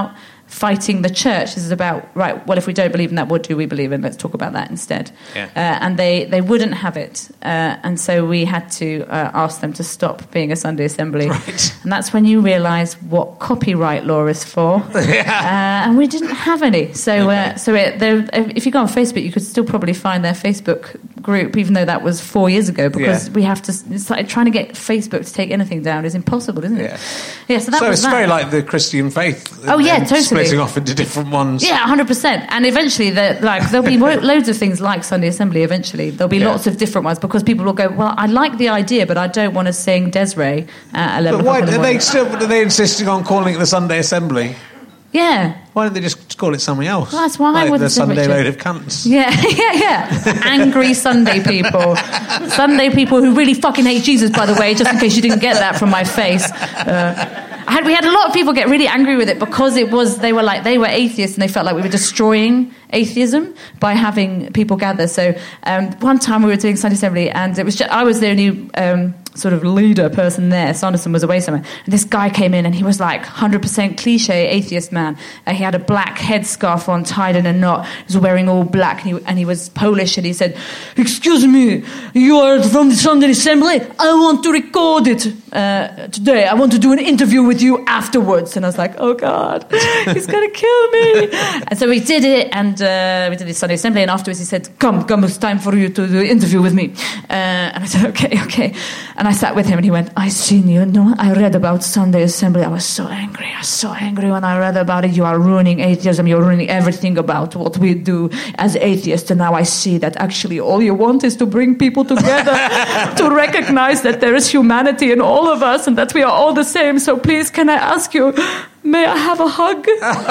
fighting the church. This is about, right, well, if we don't believe in that, what do we believe in? Let's talk about that instead. Yeah. And they wouldn't have it. And so we had to ask them to stop being a Sunday assembly. Right. And that's when you realise what copyright law is for. And we didn't have any. So, if you go on Facebook, you could still probably find their Facebook group, even though that was 4 years ago, because we have to... It's like trying to get Facebook to take anything down is impossible, isn't it? Yeah, so that was it's very like the Christian faith. Oh, yeah, totally. Splitting off into different ones. Yeah, 100%. And eventually, there'll be loads of things like Sunday Assembly eventually. There'll be lots of different ones, because people will go, well, I like the idea, but I don't want to sing Desiree at 11 o'clock in the morning. Are they insisting on calling it the Sunday Assembly? Yeah. Why don't they just call it something else? Well, that's why I wouldn't the say Sunday Richard. load of cunts. Yeah. Angry Sunday people. Sunday people who really fucking hate Jesus, by the way, just in case you didn't get that from my face. We had a lot of people get really angry with it because they were atheists and they felt like we were destroying atheism by having people gather. So one time we were doing Sunday Assembly, and it was I was the only sort of leader person there. Sanderson was away somewhere, and this guy came in and he was like 100% cliche atheist man. He had a black headscarf on, tied in a knot. He was wearing all black, and he was Polish, and he said, "Excuse me, you are from the Sunday Assembly? I want to record it today. I want to do an interview with you afterwards." And I was like, "Oh God, he's gonna kill me." And so we did it, and we did the Sunday Assembly, and afterwards he said, come, it's time for you to do an interview with me. And I said, okay. And I sat with him, and he went, I read about Sunday Assembly. I was so angry when I read about it. You are ruining atheism. You're ruining everything about what we do as atheists. And now I see that actually all you want is to bring people together to recognize that there is humanity in all of us and that we are all the same. So please, can I ask you, may I have a hug?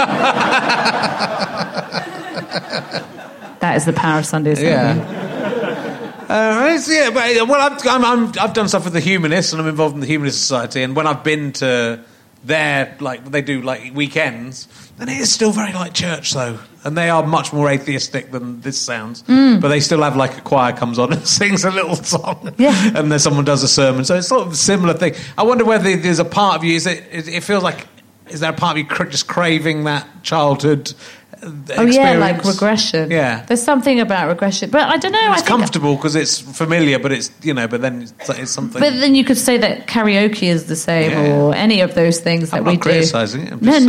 That is the power of Sunday Assembly. I've done stuff with the Humanists, and I'm involved in the Humanist Society. And when I've been to their, they do weekends, and it is still very like church, though. And they are much more atheistic than this sounds. But they still have a choir comes on and sings a little song, and then someone does a sermon. So it's sort of a similar thing. I wonder whether there's a part of you. It feels like, is there a part of you just craving that childhood? Experience. Regression. Yeah, there's something about regression, but I don't know. It's comfortable because it's familiar, but it's but then it's something. But then you could say that karaoke is the same, or any of those things that we do. I'm not criticising it. No,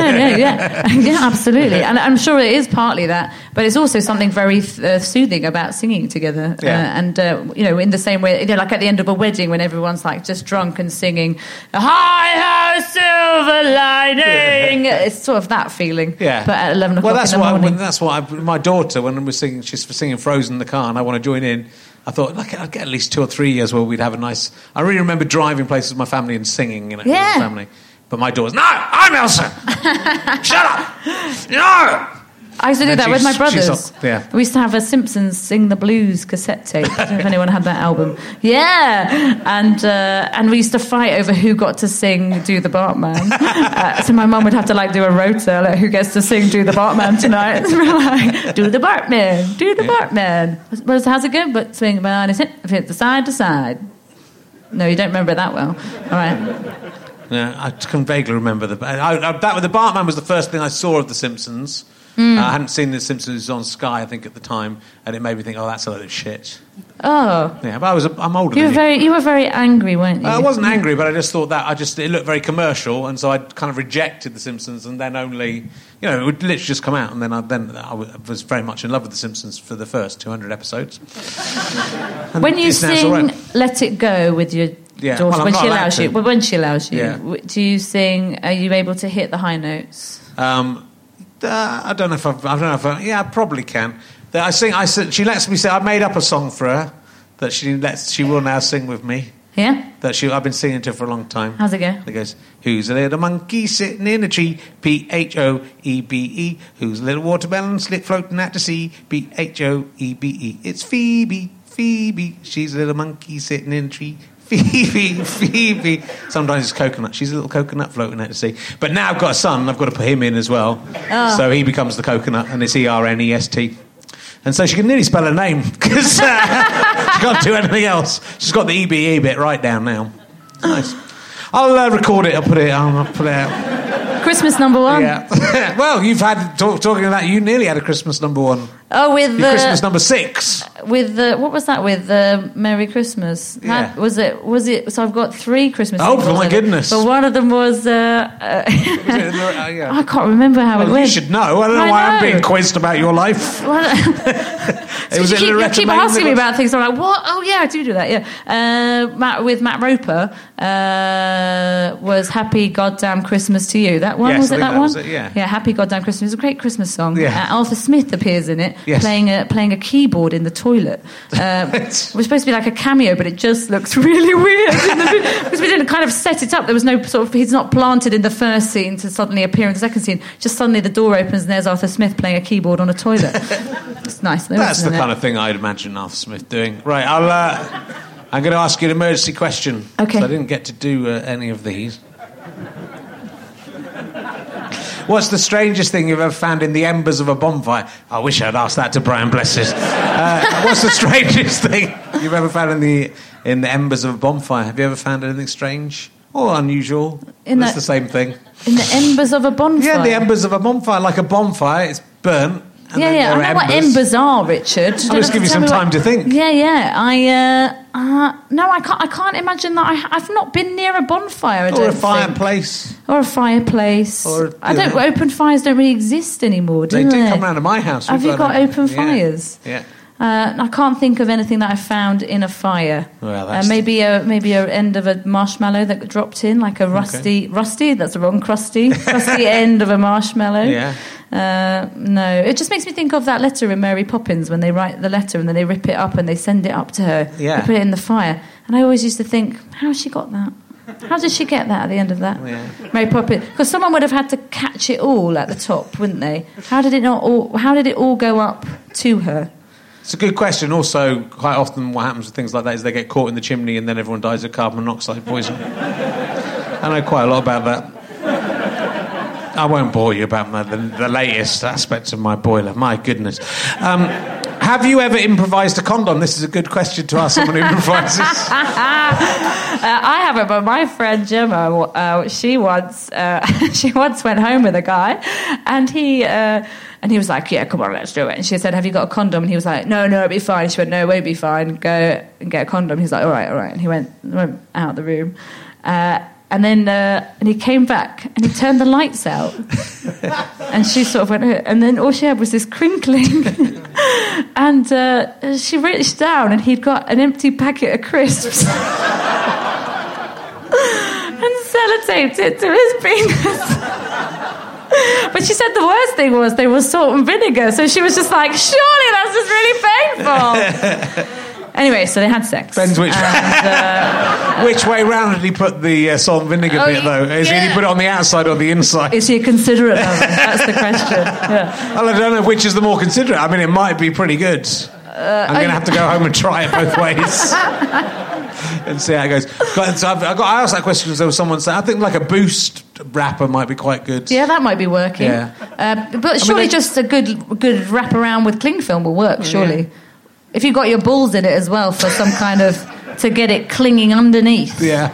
yeah, absolutely. And I'm sure it is partly that, but it's also something very soothing about singing together. And in the same way, like at the end of a wedding when everyone's just drunk and singing "Hi Ho Silver Lining," it's sort of that feeling. Yeah, but at 11 o'clock. Well, that's in the morning. That's what my daughter, when we're singing, she's singing Frozen in the car, and I want to join in. I thought I'd get at least 2 or 3 years where we'd have a nice. I really remember driving places with my family and singing, with the family. But my daughter's, no, I'm Elsa. Shut up. No. I used to do that with my brothers. Yeah. We used to have a Simpsons Sing the Blues cassette tape. I don't know if anyone had that album. Yeah, and we used to fight over who got to sing "Do the Bartman." So my mum would have to do a rota, who gets to sing "Do the Bartman" tonight. So we're like, "Do the Bartman, do the Bartman." How's it go? But swing about his hip to side to side. No, you don't remember it that well. All right. Yeah, I can vaguely remember the Bartman was the first thing I saw of The Simpsons. I hadn't seen The Simpsons on Sky, I think, at the time, and it made me think, oh, that's a load of shit. Oh. Yeah, but I'm older than you. You were very angry, weren't you? I wasn't angry, but I just thought that it looked very commercial, and so I kind of rejected The Simpsons, and then only, it would literally just come out, and then I was very much in love with The Simpsons for the first 200 episodes. When you sing "Let It Go" with your daughter, when she allows you, do you sing? Are you able to hit the high notes? I don't know if I probably can. She lets me sing. I made up a song for her that she will now sing with me. Yeah? I've been singing to her for a long time. How's it go? It goes, who's a little monkey sitting in a tree? P-H-O-E-B-E. Who's a little watermelon floating out to sea? P-H-O-E-B-E. It's Phoebe. She's a little monkey sitting in a tree. Phoebe. Sometimes it's coconut. She's a little coconut floating out to sea. But now I've got a son, I've got to put him in as well. Oh. So he becomes the coconut, and it's E-R-N-E-S-T. And so she can nearly spell her name, because she can't do anything else. She's got the E-B-E bit right down now. Nice. I'll record it, I'll put it out. Christmas number one. Yeah. Well, you've had talking of that. You nearly had a Christmas number one. Oh, with Your Christmas number 6. With what was that with? Merry Christmas. Yeah. Was it? So I've got 3 Christmas. Oh, singles, my goodness! But one of them was. Yeah. I can't remember how it went. You should know. I don't know why I'm being quizzed about your life. You keep asking me about things. I'm like, what? Oh yeah, I do that. Yeah. With Matt Roper was "Happy Goddamn Christmas to You." That one, yes, was it? That one? Was it, yeah. Yeah. "Happy Goddamn Christmas" is a great Christmas song. Yeah. Arthur Smith appears in it, yes. playing a keyboard in the toilet. It was supposed to be like a cameo, but it just looks really weird because we didn't kind of set it up. There was no sort of. He's not planted in the first scene to suddenly appear in the second scene. Just suddenly the door opens and there's Arthur Smith playing a keyboard on a toilet. It's nice. That's the kind of thing I'd imagine Arthur Smith doing. Right, I'm going to ask you an emergency question. Okay. So I didn't get to do any of these. What's the strangest thing you've ever found in the embers of a bonfire? I wish I'd asked that to Brian Blesses. What's the strangest thing you've ever found in the embers of a bonfire? Have you ever found anything strange or unusual? It's the same thing. In the embers of a bonfire? Yeah, the embers of a bonfire. Like a bonfire, it's burnt. Yeah, I know what embers are, Richard. I'll just give you some time to think. Yeah. No, I can't imagine that. I've not been near a bonfire. Or a fireplace. Open fires don't really exist anymore, do they? They do come round to my house. Have you got open fires? Yeah. I can't think of anything that I found in a fire. Well, that's maybe a end of a marshmallow that dropped in, like a rusty. That's the wrong crusty end of a marshmallow. Yeah. No, it just makes me think of that letter in Mary Poppins when they write the letter and then they rip it up and they send it up to her. Yeah. They put it in the fire, and I always used to think, how has she got that? How did she get that at the end of that? Yeah. Mary Poppins, because someone would have had to catch it all at the top, wouldn't they? How did it all go up to her? It's a good question. Also, quite often what happens with things like that is they get caught in the chimney and then everyone dies of carbon monoxide poison. I know quite a lot about that. I won't bore you about the latest aspects of my boiler. My goodness. Have you ever improvised a condom? This is a good question to ask someone who improvises. I haven't, but my friend Gemma, she once went home with a guy, and he was like, "Yeah, come on, let's do it." And she said, "Have you got a condom?" And he was like, "No, it'll be fine." She went, "No, it won't be fine. Go and get a condom." He's like, "All right." And he went out the room. And then he came back and he turned the lights out. And she sort of went, and then all she had was this crinkling. And she reached down and he'd got an empty packet of crisps. And sellotaped it to his penis. But she said the worst thing was they were salt and vinegar. So she was just like, surely that's just really painful. Anyway, so they had sex. Depends which which way round did he put the salt and vinegar bit, though? Did he put it on the outside or the inside? Is he a considerate lover? That's the question. Yeah. Well, I don't know which is the more considerate. I mean, it might be pretty good. I'm going to have to go home and try it both ways and see how it goes. So I asked that question because there was someone saying, I think like a Boost wrapper might be quite good. Yeah, that might be working. Yeah. But surely just a good wrap around with cling film will work, surely. Yeah. If you've got your balls in it as well for some kind of... to get it clinging underneath. Yeah.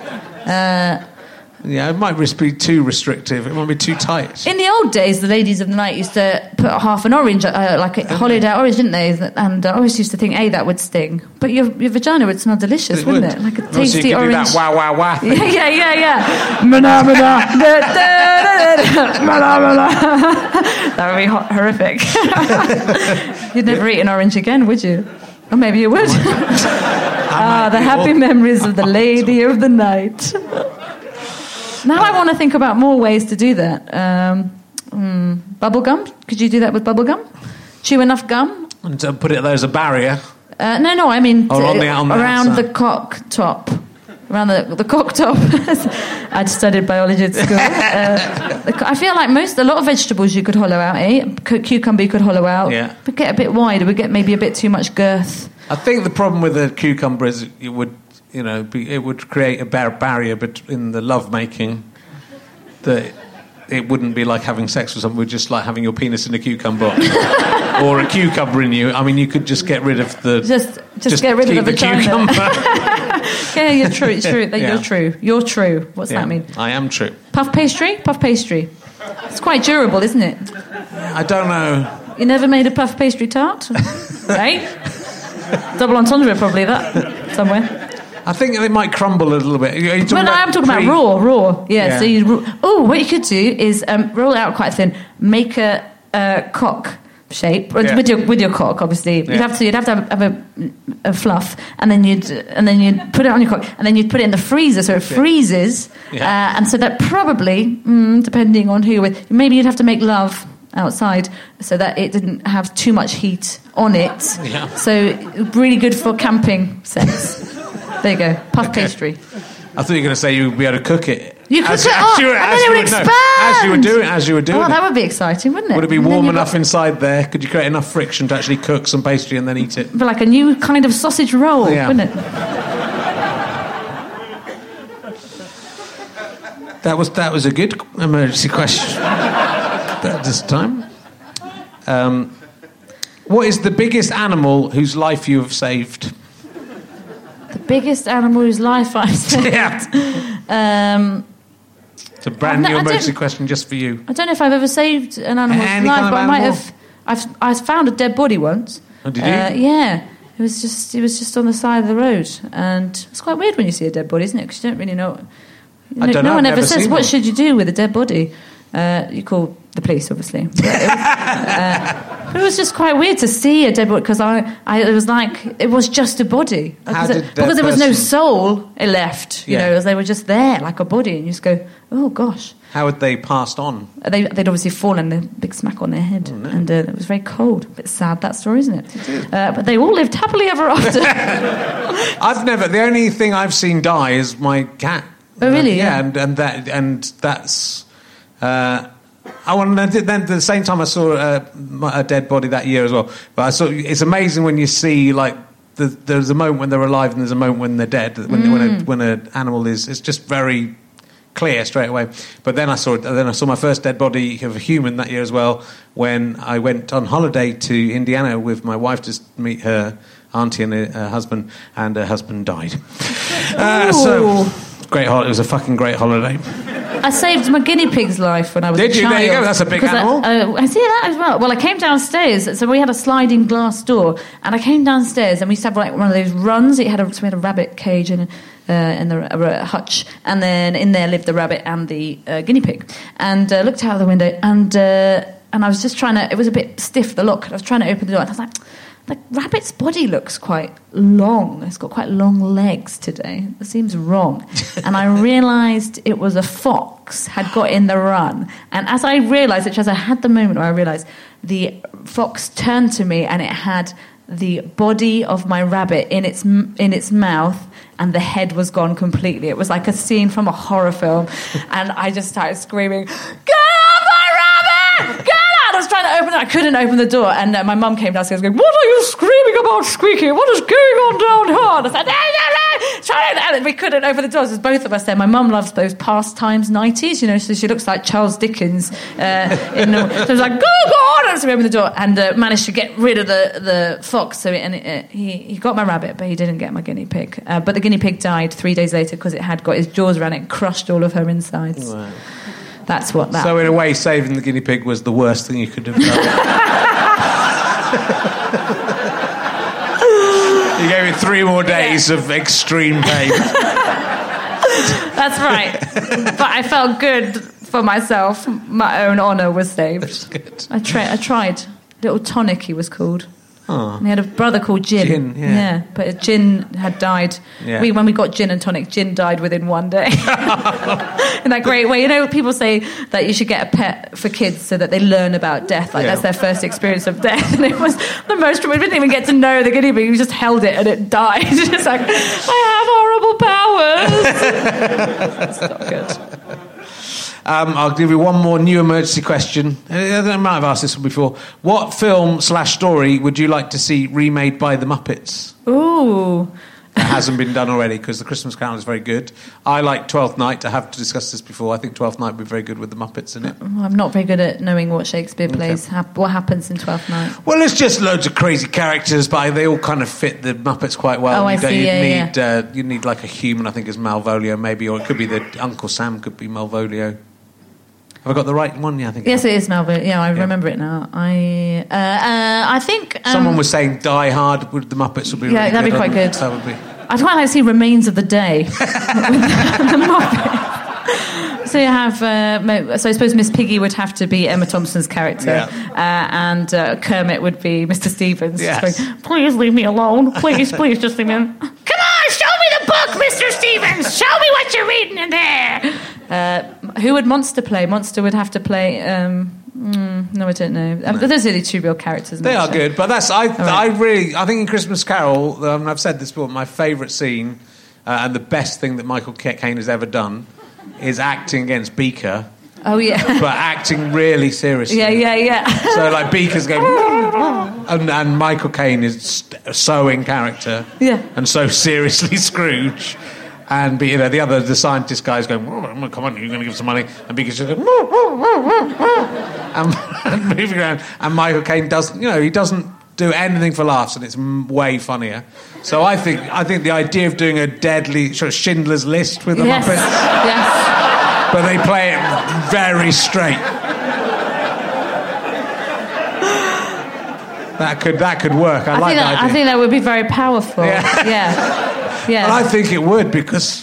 It might be too restrictive. It might be too tight. In the old days, the ladies of the night used to put half an orange, like a hollowed out orange, didn't they? And I always used to think, that would sting. But your vagina would smell delicious, wouldn't it? Like a tasty orange. Do that wow, wow thing. Yeah. That would be horrific. You'd never eat an orange again, would you? Or maybe you would. The happy memories of the lady of the night. Now I want to think about more ways to do that. Bubble gum? Could you do that with bubble gum? Chew enough gum? And put it there as a barrier? No, I mean around the cock top. Around the cock top. I'd studied biology at school. I feel like a lot of vegetables you could hollow out, Cucumber you could hollow out. Yeah. But get a bit wide, it would get maybe a bit too much girth. I think the problem with a cucumber is it would... it would create a barrier in the lovemaking that it wouldn't be like having sex with someone, it would just like having your penis in a cucumber or a cucumber in you. I mean, you could just get rid of the... Just get rid of the cucumber. Yeah, you're true. It's true. You're true. You're true. What's that mean? I am true. Puff pastry? It's quite durable, isn't it? I don't know. You never made a puff pastry tart? Right? Double entendre, probably, that, somewhere. I think they might crumble a little bit. Well, no, I'm talking about raw. Yeah. So what you could do is roll it out quite thin, make a cock shape with your cock. Obviously, you'd have to have a fluff, and then you'd put it on your cock, and then you'd put it in the freezer so it freezes, and so that probably, depending on who you're with, maybe you'd have to make love outside so that it didn't have too much heat on it. Yeah. So really good for camping sex. There you go, puff pastry. I thought you were going to say you'd be able to cook it. You could cook it up, and then it would expand. As you were doing Oh, it. That would be exciting, wouldn't it? Would it be warm enough inside there? Could you create enough friction to actually cook some pastry and then eat it? But like a new kind of sausage roll, wouldn't it? That was a good emergency question at this time. What is the biggest animal whose life you have saved? The biggest animal whose life I've saved? Yeah. It's a brand new emergency question just for you. I don't know if I've ever saved an animal's life, but I might have. I found a dead body once. Oh, did you? Yeah. It was just on the side of the road, and it's quite weird when you see a dead body, isn't it? Because you don't really know. I don't know. No one I've ever never says, seen "What one." should you do with a dead body?" You call the police, obviously. But it was just quite weird to see a dead body because it was like it was just a body because there was no soul left. You know, they were just there like a body, and you just go, "Oh gosh." How had they passed on? They'd obviously fallen, a big smack on their head, and it was very cold. A bit sad, that story, isn't it? It is. But they all lived happily ever after. The only thing I've seen die is my cat. Oh, really? Yeah, and that's. Then at the same time I saw a dead body that year as well. But I saw it's amazing when you see like there's a moment when they're alive and there's a moment when they're dead. When an animal is, it's just very clear straight away. But then I saw my first dead body of a human that year as well when I went on holiday to Indiana with my wife to meet her auntie and her husband, and her husband died. So great holiday. It was a fucking great holiday. I saved my guinea pig's life when I was a child. Did you? There you go. That's a big animal. I see that as well. Well, I came downstairs. So we had a sliding glass door, and I came downstairs, and we used to have like one of those runs. We had a rabbit cage in the hutch, and then in there lived the rabbit and the guinea pig. And looked out of the window, and I was just trying to. It was a bit stiff, the lock. I was trying to open the door, and I was like, the rabbit's body looks quite long. It's got quite long legs today. It seems wrong. And I realised it was a fox had got in the run. And as I realised, which as I had the moment where I realised, the fox turned to me and it had the body of my rabbit in its mouth, and the head was gone completely. It was like a scene from a horror film. And I just started screaming, "Get off my rabbit! Get out!" I was trying to open it. I couldn't open the door. And my mum came downstairs going, "What are you screaming about, Squeaky? What is going on down here?" And I said, "No. And we couldn't open the door. There's both of us there. My mum loves those Pastimes 90s, you know, so she looks like Charles Dickens. So it was like, go on! And so we opened the door and managed to get rid of the fox. So he got my rabbit, but he didn't get my guinea pig. But the guinea pig died 3 days later because it had got his jaws around it and crushed all of her insides. Wow. That's what that... So in a way, saving the guinea pig was the worst thing you could have done. You gave it 3 more days of extreme pain. That's right. But I felt good for myself. My own honour was saved. That's good. I tried. Little Tonic, he was called. Oh. And he had a brother called Gin. Yeah. But Gin had died. Yeah. When we got Gin and Tonic, Gin died within 1 day. In that great way. You know, people say that you should get a pet for kids so that they learn about death. Like, that's their first experience of death. And it was the most... We didn't even get to know the guinea pig. We just held it and it died. It's like, I have horrible powers. It's not good. I'll give you one more new emergency question. I might have asked this one before. What film/story would you like to see remade by the Muppets? Ooh. It hasn't been done already because the Christmas Carol is very good. I like Twelfth Night. I have to discuss this before. I think Twelfth Night would be very good with the Muppets in it. I'm not very good at knowing what Shakespeare plays. What happens in Twelfth Night? Well, it's just loads of crazy characters, but they all kind of fit the Muppets quite well. Oh, I see. You need like a human, I think, as Malvolio maybe, or it could be Uncle Sam could be Malvolio. Have I got the right one? Yeah, I think. Yes, it is Melville. Yeah, I remember it now. I think someone was saying Die Hard with the Muppets would be. Yeah, really that'd be quite good. That would be. I'd quite like to see Remains of the Day with the Muppets. So you have, so I suppose Miss Piggy would have to be Emma Thompson's character, and Kermit would be Mr. Stevens. Yes. Going, please leave me alone. Please just leave me alone. Come on, show me the book, Mr. Stevens. Show me what you're reading in there. Who would Monster play? Monster would have to play... no, I don't know. But there's only two real characters. They are good, but I think in Christmas Carol, I've said this before, my favourite scene and the best thing that Michael Caine has ever done is acting against Beaker. Oh yeah, but acting really seriously. Yeah. So like Beaker's going, and Michael Caine is so in character, and so seriously Scrooge. And the scientist guy's going, come on, you're going to give some money. And Beaker's just going, and moving around. And Michael Caine doesn't, he doesn't do anything for laughs, and it's way funnier. So I think the idea of doing a deadly sort of Schindler's List with the Muppets, but they play it very straight. That could work. I like that idea. I think that would be very powerful. Yeah. Well, I think it would, because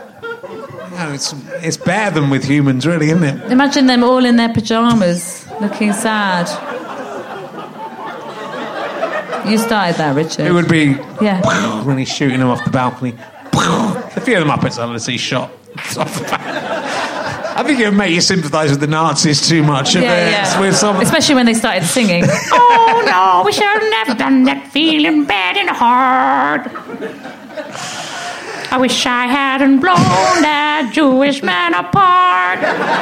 it's better than with humans, really, isn't it? Imagine them all in their pyjamas, looking sad. You started that, Richard. It would be when he's shooting them off the balcony. A few of the Muppets I'd like to see shot off the balcony. I think it would make you sympathise with the Nazis too much. Especially when they started singing. Oh no, we should have never done that, feeling bad and hard. I wish I hadn't blown that Jewish man apart.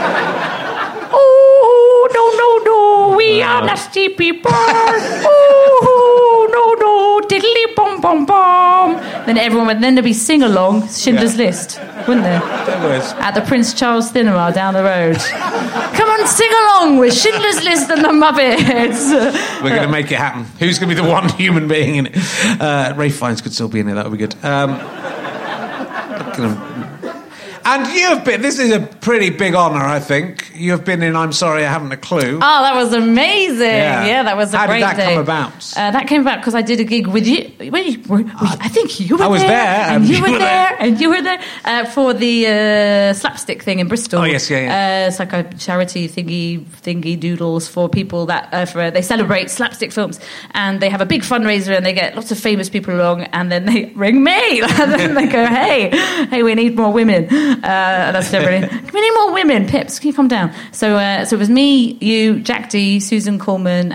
Oh, no, we are nasty people. Oh, no, diddly bom bom bom. Then there'd be sing along Schindler's List, wouldn't there? At the Prince Charles Cinema down the road. Come on, sing along with Schindler's List and the Muppets. We're going to make it happen. Who's going to be the one human being in it? Ralph Fiennes could still be in it. That would be good. And you have been... This is a pretty big honour, I think. You have been in I'm Sorry I Haven't a Clue. Oh, that was amazing. Yeah, that was a great day. How did that come about? That came about because I did a gig with you. I think you were there. I was there. And you were there. And you were there for the slapstick thing in Bristol. Oh, yes, yeah. It's like a charity thingy doodles for people that... they celebrate slapstick films. And they have a big fundraiser and they get lots of famous people along and then they ring me. And then they go, hey, we need more women. That's brilliant. We need more women. Pips, can you come down? So it was me, you, Jack Dee, Susan Coleman,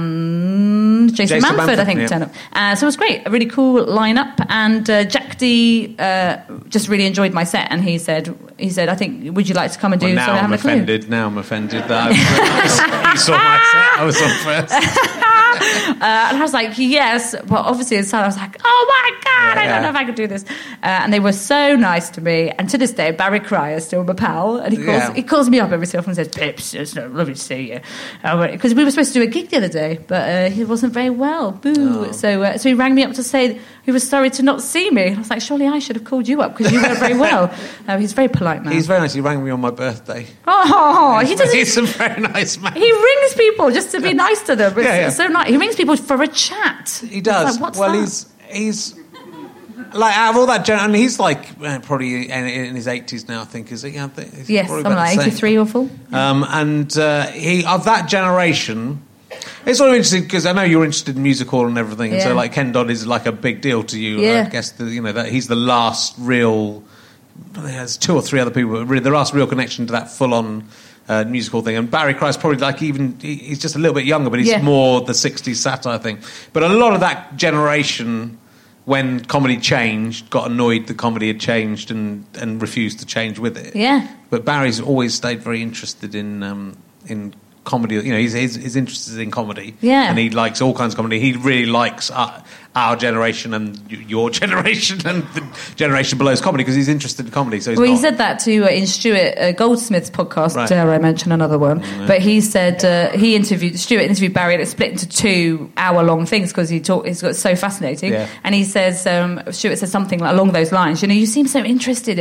and Jason Manford, I think, turned up. So it was great. A really cool lineup. And Jack Dee just really enjoyed my set. And he said, I think, would you like to come and do? Now I'm offended that he saw my set. I was on first. And I was like, yes. Well, obviously inside I was like, oh my God, I don't know if I could do this. And they were so nice to me. And to this day, Barry Cryer is still my pal. And he calls me up every so often and says, Pips, it's lovely to see you. Because we were supposed to do a gig the other day, but he wasn't very well. Boo. Oh. So he rang me up to say he was sorry to not see me. I was like, surely I should have called you up because you weren't very well. He's a very polite man. He's very nice. He rang me on my birthday. Oh, he's a very nice man. He rings people just to be nice to them. It's so nice. He rings people for a chat. He does. Like, what's that? He's like out of all that, and he's like probably in his 80s now. I think is he? Yes, something like 83 or 4. And he of that generation. It's sort of interesting because I know you're interested in music hall and everything, and so like Ken Dodd is like a big deal to you. Yeah. I guess that he's the last real. There's 2 or 3 other people, but really the last real connection to that full-on musical thing. And Barry Crier's probably like he's just a little bit younger, but he's more the 60s satire thing. But a lot of that generation, when comedy changed, got annoyed that comedy had changed and refused to change with it. Yeah. But Barry's always stayed very interested in comedy. He's interested in comedy. Yeah. And he likes all kinds of comedy. He really likes our generation and your generation and the generation below's comedy, because he's interested in comedy. So he said that too in Stuart Goldsmith's podcast. Right. Dare I mention another one? But he said Stuart interviewed Barry, and it split into 2-hour-long things because he's got so fascinating. Yeah. And he says Stuart says something along those lines. You seem so interested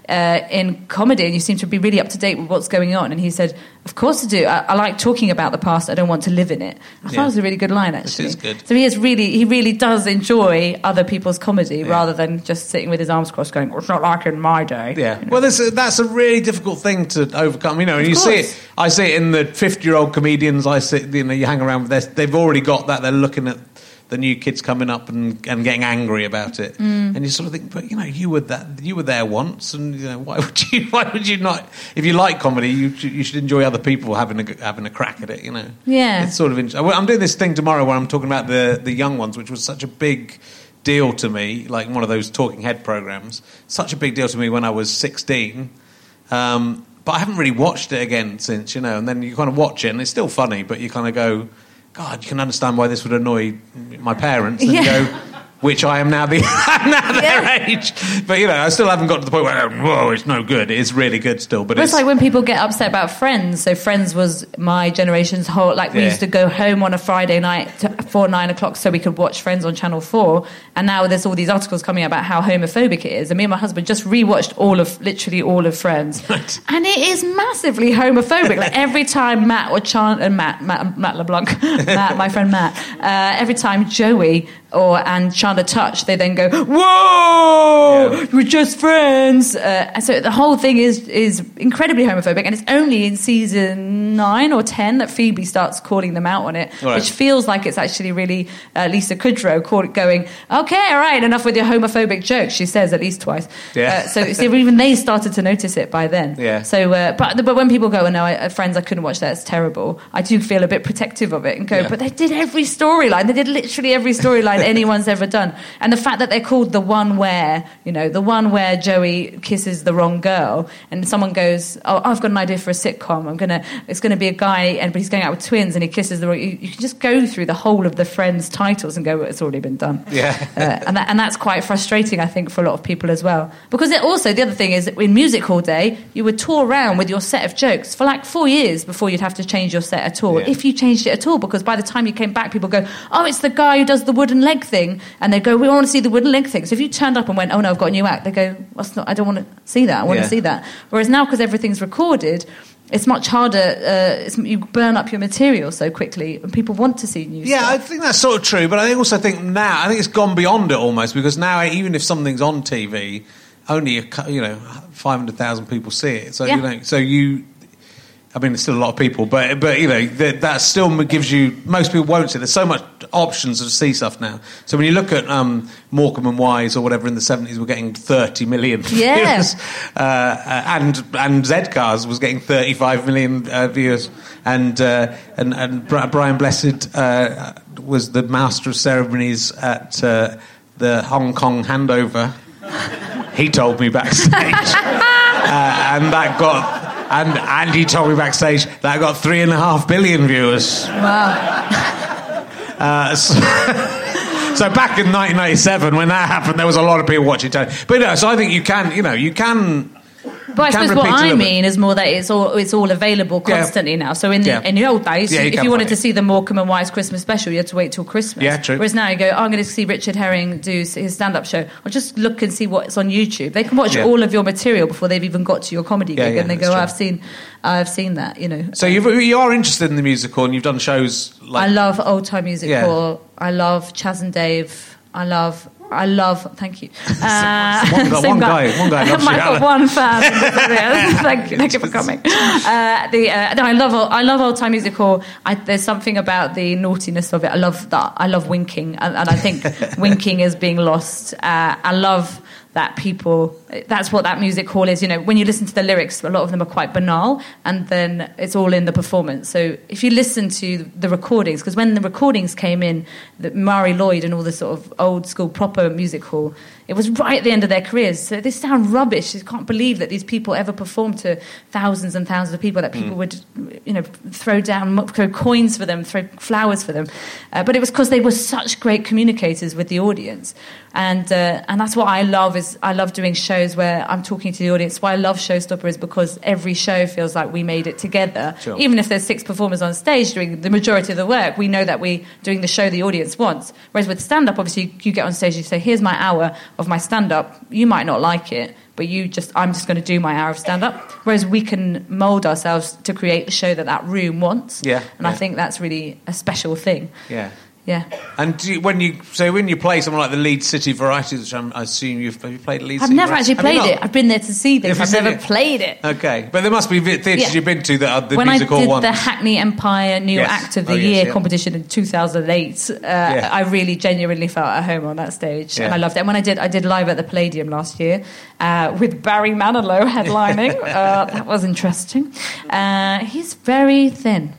in comedy, and you seem to be really up to date with what's going on. And he said, "Of course I do. I like talking about the past. I don't want to live in it." I thought it was a really good line, actually. It is good. So he really does enjoy other people's comedy rather than just sitting with his arms crossed going, "Well, it's not like in my day." Yeah. Well, that's a really difficult thing to overcome. And you see it. I see it in the 50-year-old comedians. I see, you hang around with. They've already got that. They're looking at the new kids coming up and getting angry about it, and you sort of think, but you were there once, and why would you not? If you like comedy, you should enjoy other people having a crack at it. Yeah, it's sort of interesting. I'm doing this thing tomorrow where I'm talking about the young ones, which was such a big deal to me, like one of those talking head programs. Such a big deal to me when I was 16. But I haven't really watched it again since, and then you kind of watch it and it's still funny, but you kind of go, God, you can understand why this would annoy my parents. And you go, which I am now their age. But, I still haven't got to the point where, whoa, it's no good. It is really good still. But it's like when people get upset about Friends. So Friends was my generation's whole... we used to go home on a Friday night before 9 o'clock so we could watch Friends on Channel 4. And now there's all these articles coming about how homophobic it is. And me and my husband just rewatched literally all of Friends. Right. And it is massively homophobic. Like every time Matt or Matt LeBlanc, my friend Matt, every time Joey and Chandler touch, they then go, "Whoa, we're just friends." So the whole thing is incredibly homophobic, and it's only in season 9 or 10 that Phoebe starts calling them out on it, which feels like it's actually really Lisa Kudrow going, "Okay, all right, enough with your homophobic jokes." She says at least twice. Yeah. So even they started to notice it by then. Yeah. So, but when people go, "Oh no, Friends, I couldn't watch that; it's terrible," I do feel a bit protective of it and go, "But they did every storyline. They did literally every storyline anyone's ever done." And the fact that they're called the one where Joey kisses the wrong girl, and someone goes, "Oh, I've got an idea for a sitcom. It's gonna be a guy, but he's going out with twins, and he kisses the wrong." You can just go through the whole of the Friends titles and go, "Well, it's already been done." Yeah, and that's quite frustrating, I think, for a lot of people as well. Because also the other thing is, in Music Hall Day, you would tour around with your set of jokes for like 4 years before you'd have to change your set at all, if you changed it at all. Because by the time you came back, people go, "Oh, it's the guy who does the wooden leg thing," and they go, "We want to see the wooden leg thing." So if you turned up and went, "Oh no, I've got a new act," they go, "I don't want to see that. I want to see that." Whereas now, because everything's recorded, it's much harder. You burn up your material so quickly, and people want to see new stuff. Yeah, I think that's sort of true, but I also think now, I think it's gone beyond it almost, because now even if something's on TV, only 500,000 people see it. So I mean, there's still a lot of people, but that still gives you... Most people won't see it. There's so much options to see stuff now. So when you look at Morecambe and Wise or whatever in the 70s, we're getting 30 million viewers. And Z-Cars was getting 35 million viewers. And Brian Blessed was the master of ceremonies at the Hong Kong handover. He told me backstage. And that got... And he told me backstage that got 3.5 billion viewers. Wow. So back in 1997, when that happened, there was a lot of people watching telly. But so I think you can. But I suppose what I mean is more that it's all available constantly now. So in the old days, if you wanted to see the Morecambe and Wise Christmas special, you had to wait till Christmas. Yeah, true. Whereas now you go, I'm going to see Richard Herring do his stand-up show. Or just look and see what's on YouTube. They can watch all of your material before they've even got to your comedy gig, and they go, I've seen that. So you are interested in the musical, and you've done shows like... I love Old Time Musical. I love Chaz and Dave. I love. Thank you. One guy loves you. I've got one fan. Thank you for coming. I love Old Time Musical. There's something about the naughtiness of it. I love that. I love winking, and I think winking is being lost. I love that people, that's what that music hall is. You know, when you listen to the lyrics, a lot of them are quite banal, and then it's all in the performance. So if you listen to the recordings, because when the recordings came in, the Mari Lloyd and all the sort of old school proper music hall, it was right at the end of their careers. So they sound rubbish. You can't believe that these people ever performed to thousands and thousands of people, that people would, you know, throw coins for them, throw flowers for them. But it was because they were such great communicators with the audience. And that's what I love, is I love doing shows where I'm talking to the audience. Why I love Showstopper is because every show feels like we made it together. Sure. Even if there's 6 performers on stage doing the majority of the work, we know that we're doing the show the audience wants. Whereas with stand-up, obviously, you get on stage and you say, here's my hour of my stand-up. You might not like it, but I'm just going to do my hour of stand-up. Whereas we can mould ourselves to create the show that room wants. Yeah. And I think that's really a special thing. Yeah. Yeah. And when you play something like the Leeds City Varieties, which I assume have you played Leeds I've City never Varieties? actually played it. I've been there to see this. I've never played it. Okay, but there must be theatres you've been to that are the when musical ones. When I did the Hackney Empire New Act of the Year competition in 2008, I really genuinely felt at home on that stage, and I loved it. And when I did live at the Palladium last year with Barry Manilow headlining. That was interesting. He's very thin.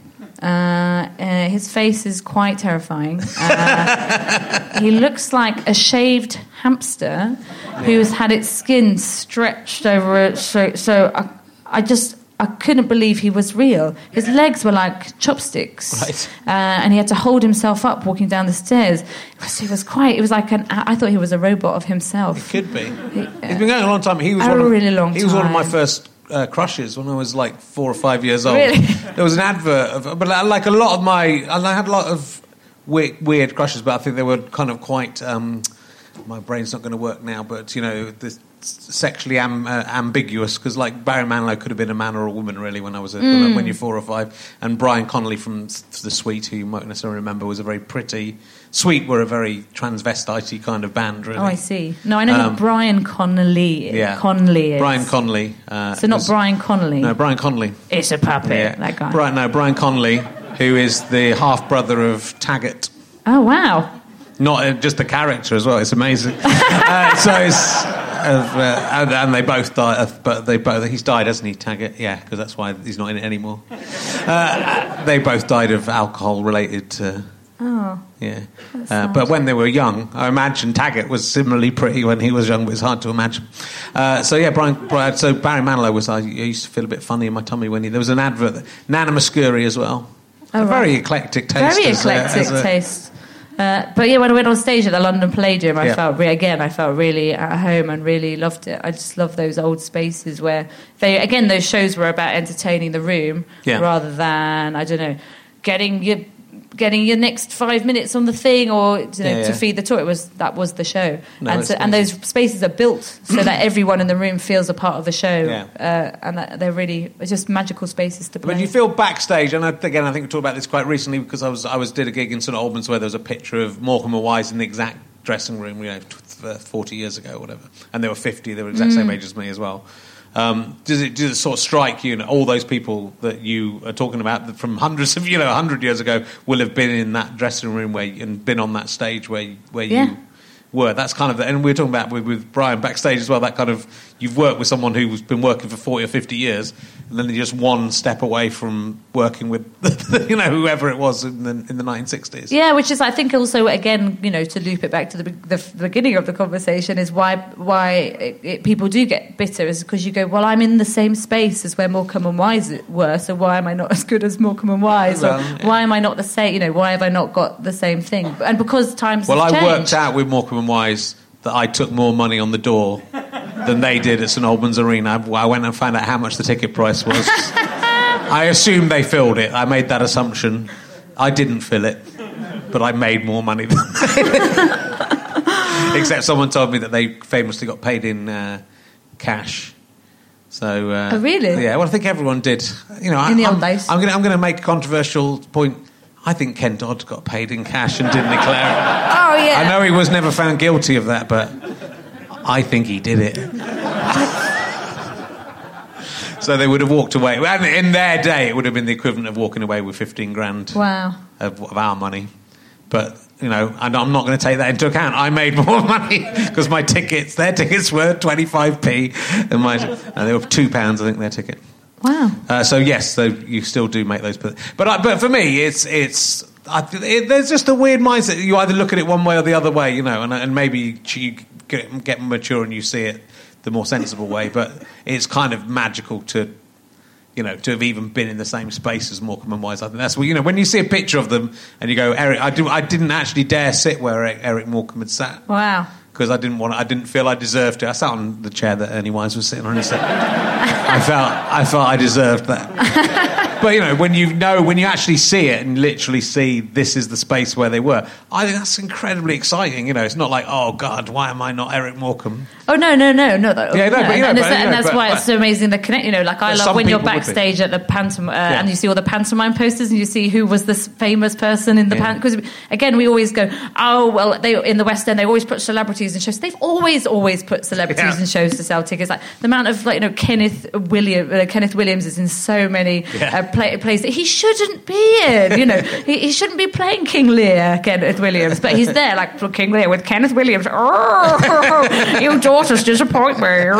His face is quite terrifying. He looks like a shaved hamster who's had its skin stretched over it. So I couldn't believe he was real. His legs were like chopsticks, right. And he had to hold himself up walking down the stairs. It was like I thought he was a robot of himself. It could be. He's been going a long time. He was really long time. He was one of my first crushes when I was like 4 or 5 years old. Really? There was an advert, but like a lot of I had a lot of weird crushes, but I think they were kind of quite. My brain's not going to work now, but you know, sexually ambiguous, because like Barry Manilow could have been a man or a woman really when I was when you're 4 or 5, and Brian Connolly from The Sweet, who you might necessarily remember, was a very pretty. Sweet were a very transvestite kind of band, really. Oh, I see. No, I know who Brian Connolly. Yeah, Connolly is. Brian Connolly. So not Brian Connolly. No, Brian Connolly. It's a puppet. Yeah. That guy. Brian Connolly, who is the half brother of Taggart. Oh wow. Not just the character as well. It's amazing. And they both died. But he's died, hasn't he, Taggart? Yeah, because that's why he's not in it anymore. They both died of alcohol-related. Oh. Yeah. But when they were young, I imagine Taggart was similarly pretty when he was young, but it's hard to imagine. So Barry Manilow was. I used to feel a bit funny in my tummy when there was an advert. Nana Muscuri as well. Oh, very eclectic taste. Very eclectic taste. But yeah, when I went on stage at the London Palladium, I felt really at home and really loved it. I just love those old spaces where those shows were about entertaining the room rather than, I don't know, getting your next 5 minutes on the thing or to feed the tour. That was the show. No, and those spaces are built so that everyone in the room feels a part of the show. Yeah. And that they're really just magical spaces to play. When you feel backstage, and again, I think we talked about this quite recently because I did a gig in St Albans where there was a picture of Morecambe and Wise in the exact dressing room, 40 years ago or whatever, and they were 50. They were the exact same age as me as well. Does it sort of strike you? All those people that you are talking about from hundreds of 100 years ago will have been in that dressing room and been on that stage where you were. That's kind of and we were talking about with Brian backstage as well. That kind of you've worked with someone who's been working for 40 or 50 years, and then you're just one step away from working with whoever it was in the 1960s. Yeah, which is I think also again to loop it back to the beginning of the conversation is why people do get bitter is because you go, well, I'm in the same space as where Morecambe and Wise were, so why am I not as good as Morecambe and Wise? Or why am I not the same? Why have I not got the same thing? And because times have changed. I worked out with Morecambe and Wise that I took more money on the door than they did at St Albans Arena. I went and found out how much the ticket price was. I assumed they filled it. I made that assumption. I didn't fill it, but I made more money than they did. Except someone told me that they famously got paid in cash. So, oh, really? Yeah, well, I think everyone did. In the old days. I'm going to make a controversial point. I think Ken Dodd got paid in cash and didn't declare it. Oh, yeah. I know he was never found guilty of that, but I think he did it. So they would have walked away. And in their day, it would have been the equivalent of walking away with 15 grand wow. of our money. But you know, and I'm not going to take that into account. I made more money because their tickets were 25p, and they were £2, I think, their ticket. Wow. So yes, so you still do make those, but for me, there's just a weird mindset. You either look at it one way or the other way, you know, and maybe you get mature and you see it the more sensible way. But it's kind of magical to have even been in the same space as Morecambe and Wise. I think that's when you see a picture of them and you go, Eric, I didn't actually dare sit where Eric Morecambe had sat. Wow. Because I didn't feel I deserved it. I sat on the chair that Ernie Wise was sitting on. I felt I deserved that. But when you actually see it and literally see this is the space where they were, I think that's incredibly exciting. It's not like, oh God, why am I not Eric Morecambe? Oh no, not Yeah, that's why it's so amazing the connect. Like I love when you're backstage at the pantomime and you see all the pantomime posters and you see who was this famous person in the because again we always go, oh well, they in the West End they always put celebrities in shows. They've always put celebrities in shows to sell tickets. Like the amount of Kenneth Williams is in so many plays that he shouldn't be in. He shouldn't be playing King Lear, Kenneth Williams, but he's there like King Lear with Kenneth Williams. You daughters disappoint me.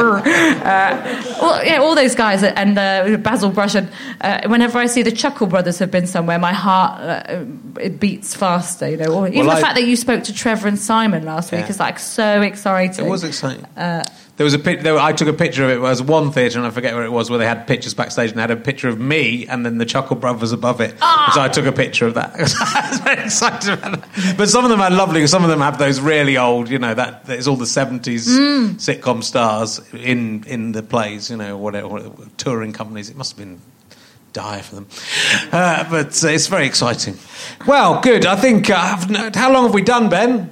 All those guys and Basil Brush. And whenever I see the Chuckle Brothers have been somewhere, my heart it beats faster. Even the fact that you spoke to Trevor and Simon last week is like so exciting. It was exciting. There was I took a picture of it. It was one theatre, and I forget where it was, where they had pictures backstage, and they had a picture of me and then the Chuckle Brothers above it. So I took a picture of that. I was very excited about that. But some of them are lovely. Some of them have those really old, that is all the 70s sitcom stars in the plays, whatever, touring companies. It must have been dire for them. But it's very exciting. Well, good. I think, how long have we done, Ben?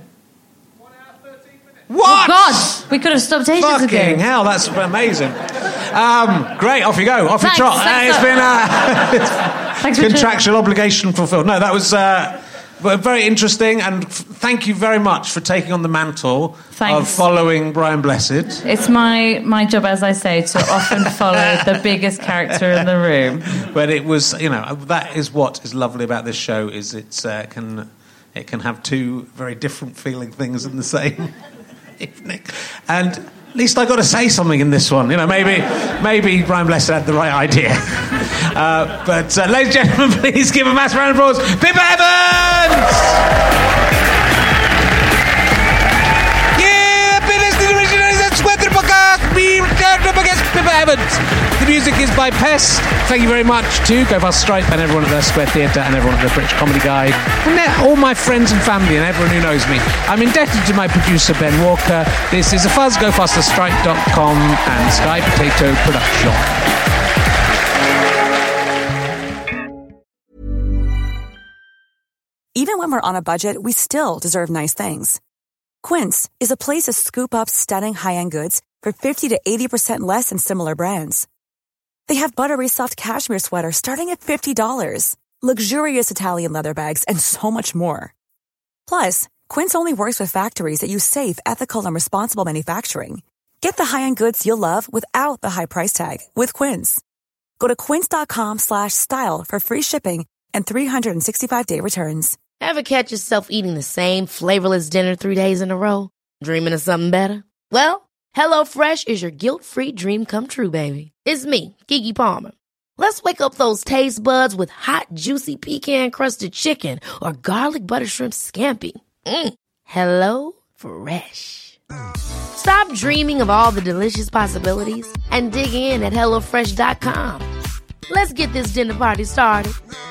What? Oh God, we could have stopped ages ago. Fucking hell, that's amazing. Great, off you go, off you trot. It's been contractual obligation fulfilled. No, that was very interesting, and thank you very much for taking on the mantle of following Brian Blessed. It's my job, as I say, to often follow the biggest character in the room. But it was, that is what is lovely about this show, is it can have two very different feeling things in the same evening. And at least I got to say something in this one. Maybe Brian Blessed had the right idea. But ladies and gentlemen, please give a massive round of applause, Pippa Evans! Yeah, been listening to Originals and Sweater Podcast. We returned up against Pippa Evans. The music is by Pest. Thank you very much to Go Faster Stripe and everyone at the Square Theatre and everyone at the British Comedy Guide and all my friends and family and everyone who knows me. I'm indebted to my producer Ben Walker. This is a fuzz. GoFasterStripe.com and Sky Potato Production. Even when we're on a budget, we still deserve nice things. Quince is a place to scoop up stunning high-end goods for 50 to 80% less than similar brands. They have buttery soft cashmere sweaters starting at $50, luxurious Italian leather bags, and so much more. Plus, Quince only works with factories that use safe, ethical, and responsible manufacturing. Get the high-end goods you'll love without the high price tag with Quince. Go to quince.com/style for free shipping and 365-day returns. Ever catch yourself eating the same flavorless dinner 3 days in a row? Dreaming of something better? Well, HelloFresh is your guilt-free dream come true, baby. It's me, Keke Palmer. Let's wake up those taste buds with hot, juicy pecan-crusted chicken or garlic butter shrimp scampi. Hello Fresh. Stop dreaming of all the delicious possibilities and dig in at HelloFresh.com. Let's get this dinner party started.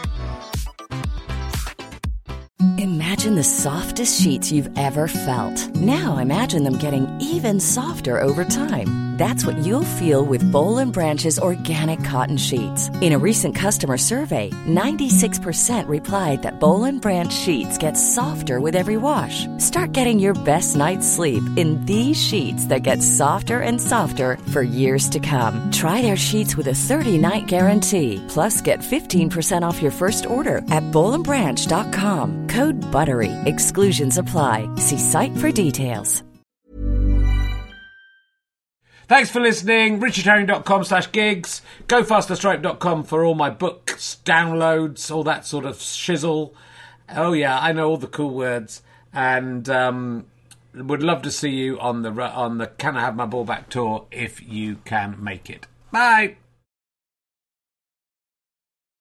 Imagine the softest sheets you've ever felt. Now imagine them getting even softer over time. That's what you'll feel with Boll & Branch's organic cotton sheets. In a recent customer survey, 96% replied that Boll & Branch sheets get softer with every wash. Start getting your best night's sleep in these sheets that get softer and softer for years to come. Try their sheets with a 30-night guarantee. Plus, get 15% off your first order at bollandbranch.com. Code BUTTERY. Exclusions apply. See site for details. Thanks for listening. richardherring.com/gigs. GoFasterStripe.com for all my books, downloads, all that sort of shizzle. Oh yeah, I know all the cool words. And would love to see you on the Can I Have My Ball Back tour if you can make it. Bye.